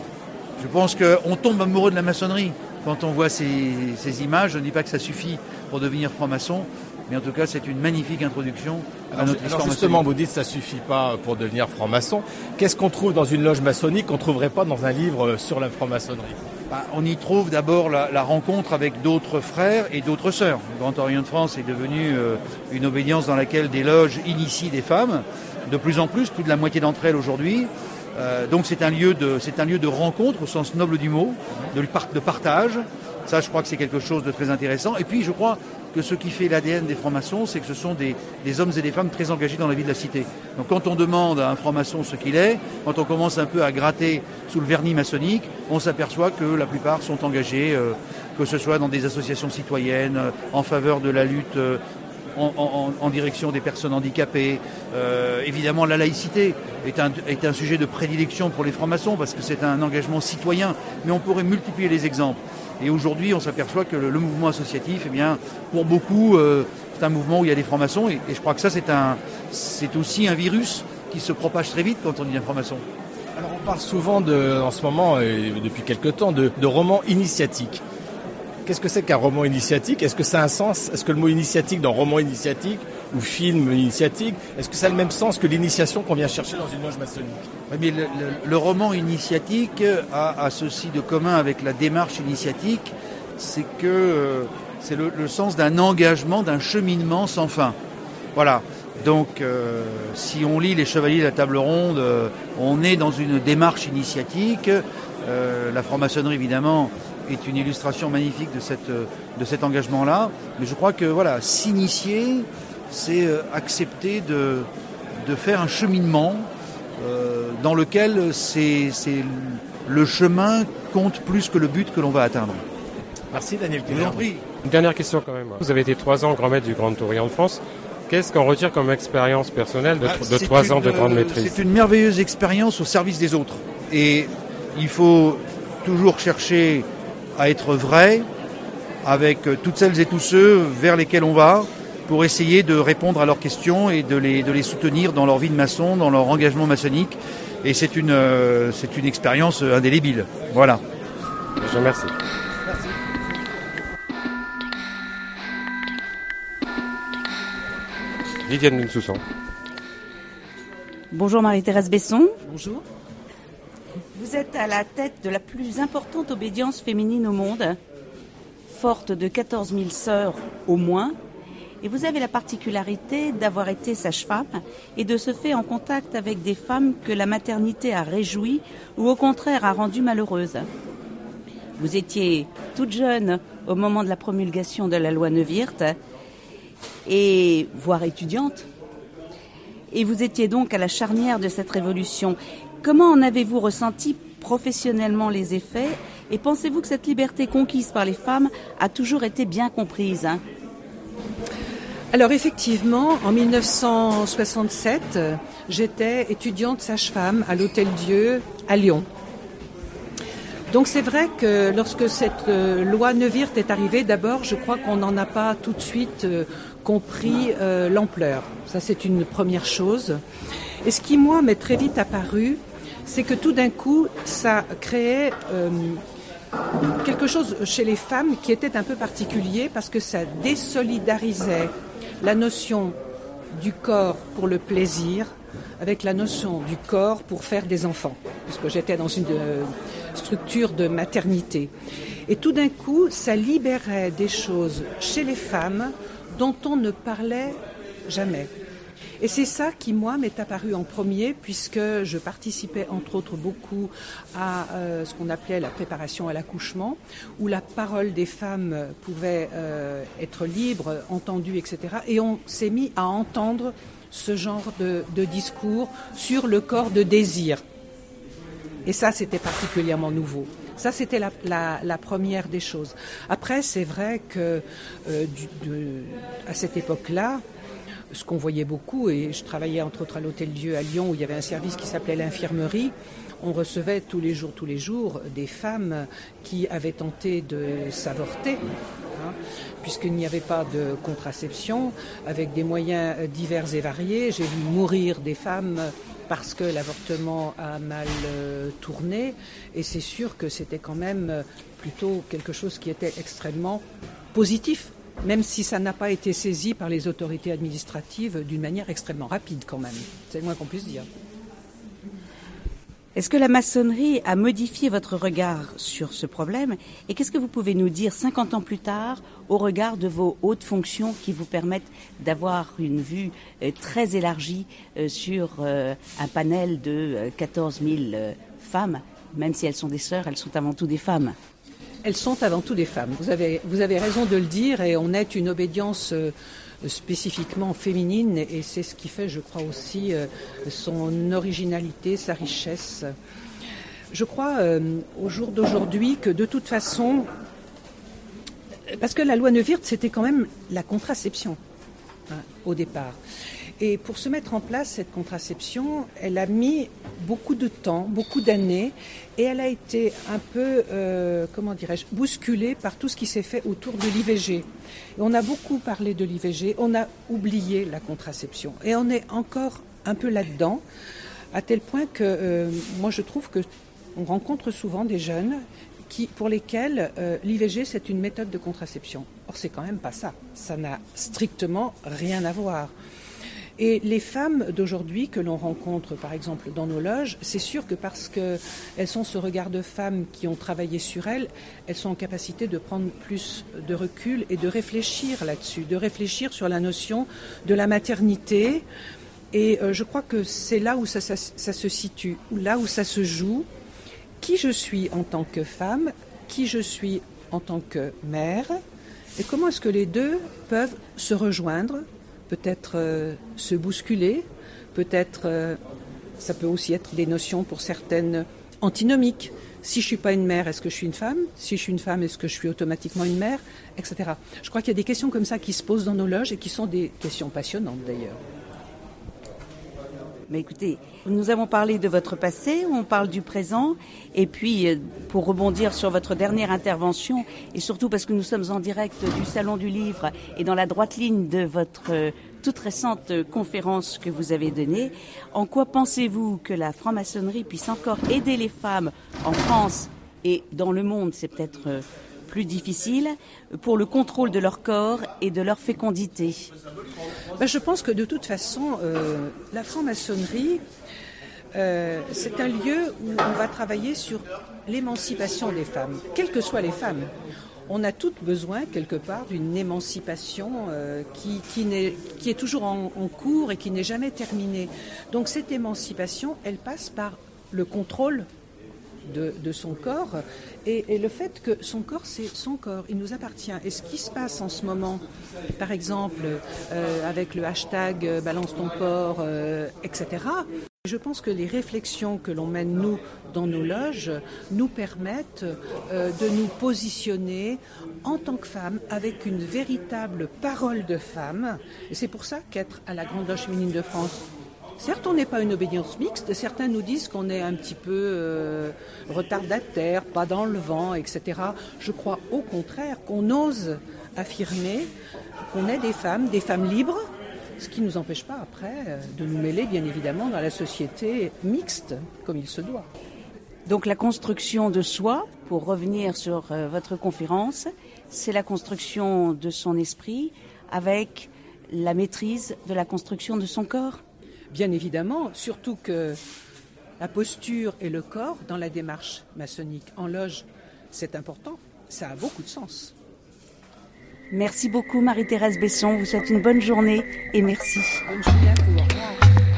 Je pense qu'on tombe amoureux de la maçonnerie quand on voit ces, ces images. Je ne dis pas que ça suffit pour devenir franc-maçon, mais en tout cas, c'est une magnifique introduction à alors, notre histoire alors justement, maçonnique. vous dites que ça ne suffit pas pour devenir franc-maçon. Qu'est-ce qu'on trouve dans une loge maçonnique qu'on ne trouverait pas dans un livre sur la franc-maçonnerie? bah, On y trouve d'abord la, la rencontre avec d'autres frères et d'autres sœurs. Le Grand Orient de France est devenu euh, une obédience dans laquelle des loges initient des femmes, de plus en plus, plus de la moitié d'entre elles aujourd'hui. Euh, donc c'est un lieu de, c'est un lieu de rencontre au sens noble du mot, de, de partage. Ça, je crois que c'est quelque chose de très intéressant. Et puis, je crois que ce qui fait l'A D N des francs-maçons, c'est que ce sont des, des hommes et des femmes très engagés dans la vie de la cité. Donc, quand on demande à un franc-maçon ce qu'il est, quand on commence un peu à gratter sous le vernis maçonnique, on s'aperçoit que la plupart sont engagés, euh, que ce soit dans des associations citoyennes, euh, en faveur de la lutte euh, en, en, en direction des personnes handicapées. Euh, évidemment, la laïcité est un, est un sujet de prédilection pour les francs-maçons parce que c'est un engagement citoyen, mais on pourrait multiplier les exemples. Et aujourd'hui, on s'aperçoit que le, le mouvement associatif, eh bien, pour beaucoup, euh, c'est un mouvement où il y a des francs-maçons. Et, et je crois que ça, c'est, un, c'est aussi un virus qui se propage très vite quand on dit un franc-maçon. Alors on parle souvent de, en ce moment et depuis quelque temps de, de romans initiatiques. Qu'est-ce que c'est qu'un roman initiatique? Est-ce que ça a un sens? Est-ce que le mot initiatique dans roman initiatique ou film initiatique, est-ce que ça a le même sens que l'initiation qu'on vient chercher dans une loge maçonnique? Oui, mais le, le, le roman initiatique a, a ceci de commun avec la démarche initiatique, c'est que euh, c'est le, le sens d'un engagement, d'un cheminement sans fin. Voilà. Donc, euh, si on lit Les Chevaliers de la Table Ronde, euh, on est dans une démarche initiatique. Euh, la franc-maçonnerie, évidemment, est une illustration magnifique de, cette, de cet engagement-là. Mais je crois que voilà, s'initier, c'est euh, accepter de, de faire un cheminement euh, dans lequel c'est, c'est le chemin compte plus que le but que l'on va atteindre. Merci Daniel Je vous en prie. Une dernière question quand même. Vous avez été trois ans grand maître du Grand Orient de France. Qu'est-ce qu'on retire comme expérience personnelle de, de trois ans de grande maîtrise? C'est une merveilleuse expérience au service des autres. Et il faut toujours chercher à être vrai avec toutes celles et tous ceux vers lesquels on va pour essayer de répondre à leurs questions et de les, de les soutenir dans leur vie de maçon, dans leur engagement maçonnique. Et c'est une, euh, c'est une expérience indélébile. Voilà. Je vous remercie. Merci. Viviane Bensoussan. Bonjour Marie-Thérèse Besson. Bonjour. Vous êtes à la tête de la plus importante obédience féminine au monde, forte de quatorze mille sœurs au moins, et vous avez la particularité d'avoir été sage-femme et de ce fait en contact avec des femmes que la maternité a réjouies ou au contraire a rendues malheureuses. Vous étiez toute jeune au moment de la promulgation de la loi Neuwirth, et voire étudiante, et vous étiez donc à la charnière de cette révolution. Comment en avez-vous ressenti professionnellement les effets, et pensez-vous que cette liberté conquise par les femmes a toujours été bien comprise, hein? Alors effectivement, en mille neuf cent soixante-sept, j'étais étudiante sage-femme à l'Hôtel-Dieu à Lyon. Donc c'est vrai que lorsque cette euh, loi Neuwirth est arrivée, d'abord je crois qu'on n'en a pas tout de suite euh, compris euh, l'ampleur. Ça c'est une première chose. Et ce qui moi m'est très vite apparu, c'est que tout d'un coup ça créait euh, quelque chose chez les femmes qui était un peu particulier parce que ça désolidarisait la notion du corps pour le plaisir avec la notion du corps pour faire des enfants, puisque j'étais dans une euh, structure de maternité. Et tout d'un coup, ça libérait des choses chez les femmes dont on ne parlait jamais. Et c'est ça qui, moi, m'est apparu en premier, puisque je participais, entre autres, beaucoup à euh, ce qu'on appelait la préparation à l'accouchement, où la parole des femmes pouvait euh, être libre, entendue, et cetera. Et on s'est mis à entendre ce genre de, de discours sur le corps de désir. Et ça, c'était particulièrement nouveau. Ça, c'était la, la, la première des choses. Après, c'est vrai que euh, du, de, à cette époque-là, ce qu'on voyait beaucoup, et je travaillais entre autres à l'Hôtel-Dieu à Lyon où il y avait un service qui s'appelait l'infirmerie, on recevait tous les jours, tous les jours, des femmes qui avaient tenté de s'avorter, hein, puisqu'il n'y avait pas de contraception, avec des moyens divers et variés. J'ai vu mourir des femmes parce que l'avortement a mal euh, tourné, et c'est sûr que c'était quand même plutôt quelque chose qui était extrêmement positif, même si ça n'a pas été saisi par les autorités administratives d'une manière extrêmement rapide quand même. C'est le moins qu'on puisse dire. Est-ce que la maçonnerie a modifié votre regard sur ce problème? Et qu'est-ce que vous pouvez nous dire cinquante ans plus tard au regard de vos hautes fonctions qui vous permettent d'avoir une vue euh, très élargie euh, sur euh, un panel de euh, quatorze mille euh, femmes? Même si elles sont des sœurs, elles sont avant tout des femmes. Elles sont avant tout des femmes. Vous avez, vous avez raison de le dire, et on est une obédience euh, spécifiquement féminine, et c'est ce qui fait, je crois aussi, euh, son originalité, sa richesse. Je crois euh, au jour d'aujourd'hui que de toute façon, parce que la loi Neuwirth, c'était quand même la contraception, hein, au départ. Et pour se mettre en place, cette contraception, elle a mis beaucoup de temps, beaucoup d'années, et elle a été un peu, euh, comment dirais-je, bousculée par tout ce qui s'est fait autour de l'I V G. Et on a beaucoup parlé de l'I V G, on a oublié la contraception. Et on est encore un peu là-dedans, À tel point que euh, moi je trouve que on rencontre souvent des jeunes qui, pour lesquels euh, l'I V G c'est une méthode de contraception. Or c'est quand même pas ça. Ça n'a strictement rien à voir. Et les femmes d'aujourd'hui que l'on rencontre, par exemple, dans nos loges, c'est sûr que parce qu'elles sont ce regard de femmes qui ont travaillé sur elles, elles sont en capacité de prendre plus de recul et de réfléchir là-dessus, de réfléchir sur la notion de la maternité. Et euh, je crois que c'est là où ça, ça, ça se situe, là où ça se joue. Qui je suis en tant que femme, qui je suis en tant que mère, et comment est-ce que les deux peuvent se rejoindre, peut-être euh, se bousculer, peut-être, euh, ça peut aussi être des notions pour certaines antinomiques. Si je ne suis pas une mère, est-ce que je suis une femme ? Si je suis une femme, est-ce que je suis automatiquement une mère ? Etc. Je crois qu'il y a des questions comme ça qui se posent dans nos loges et qui sont des questions passionnantes d'ailleurs. Mais écoutez, nous avons parlé de votre passé, on parle du présent, et puis pour rebondir sur votre dernière intervention, et surtout parce que nous sommes en direct du Salon du Livre et dans la droite ligne de votre toute récente conférence que vous avez donnée, en quoi pensez-vous que la franc-maçonnerie puisse encore aider les femmes en France et dans le monde, c'est peut-être plus difficile, pour le contrôle de leur corps et de leur fécondité ? Ben, je pense que de toute façon, euh, la franc-maçonnerie, euh, c'est un lieu où on va travailler sur l'émancipation des femmes, quelles que soient les femmes. On a toutes besoin, quelque part, d'une émancipation euh, qui, qui, n'est, qui est toujours en, en cours et qui n'est jamais terminée. Donc cette émancipation, elle passe par le contrôle De, de son corps et, et le fait que son corps c'est son corps, il nous appartient. Et ce qui se passe en ce moment, par exemple euh, avec le hashtag euh, balance ton porc, euh, et cetera. Je pense que les réflexions que l'on mène nous dans nos loges nous permettent euh, de nous positionner en tant que femmes avec une véritable parole de femme. Et c'est pour ça qu'être à la Grande Loge féminine de France, certes, on n'est pas une obédience mixte. Certains nous disent qu'on est un petit peu euh, retardataire, pas dans le vent, et cetera. Je crois au contraire qu'on ose affirmer qu'on est des femmes, des femmes libres, ce qui ne nous empêche pas après de nous mêler, bien évidemment, dans la société mixte, comme il se doit. Donc la construction de soi, pour revenir sur euh, votre conférence, c'est la construction de son esprit avec la maîtrise de la construction de son corps ? Bien évidemment, surtout que la posture et le corps dans la démarche maçonnique en loge, c'est important, ça a beaucoup de sens. Merci beaucoup Marie-Thérèse Besson, vous souhaite une bonne journée et merci. Bonne journée à vous, au revoir.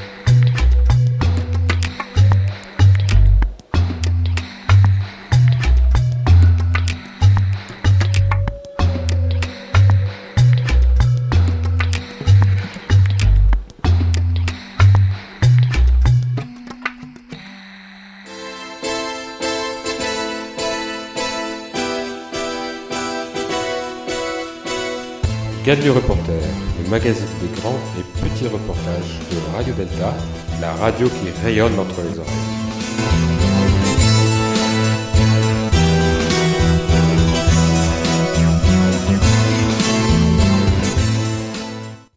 Gadelu Reporter, le magazine des grands et petits reportages de Radio Delta, la radio qui rayonne entre les oreilles.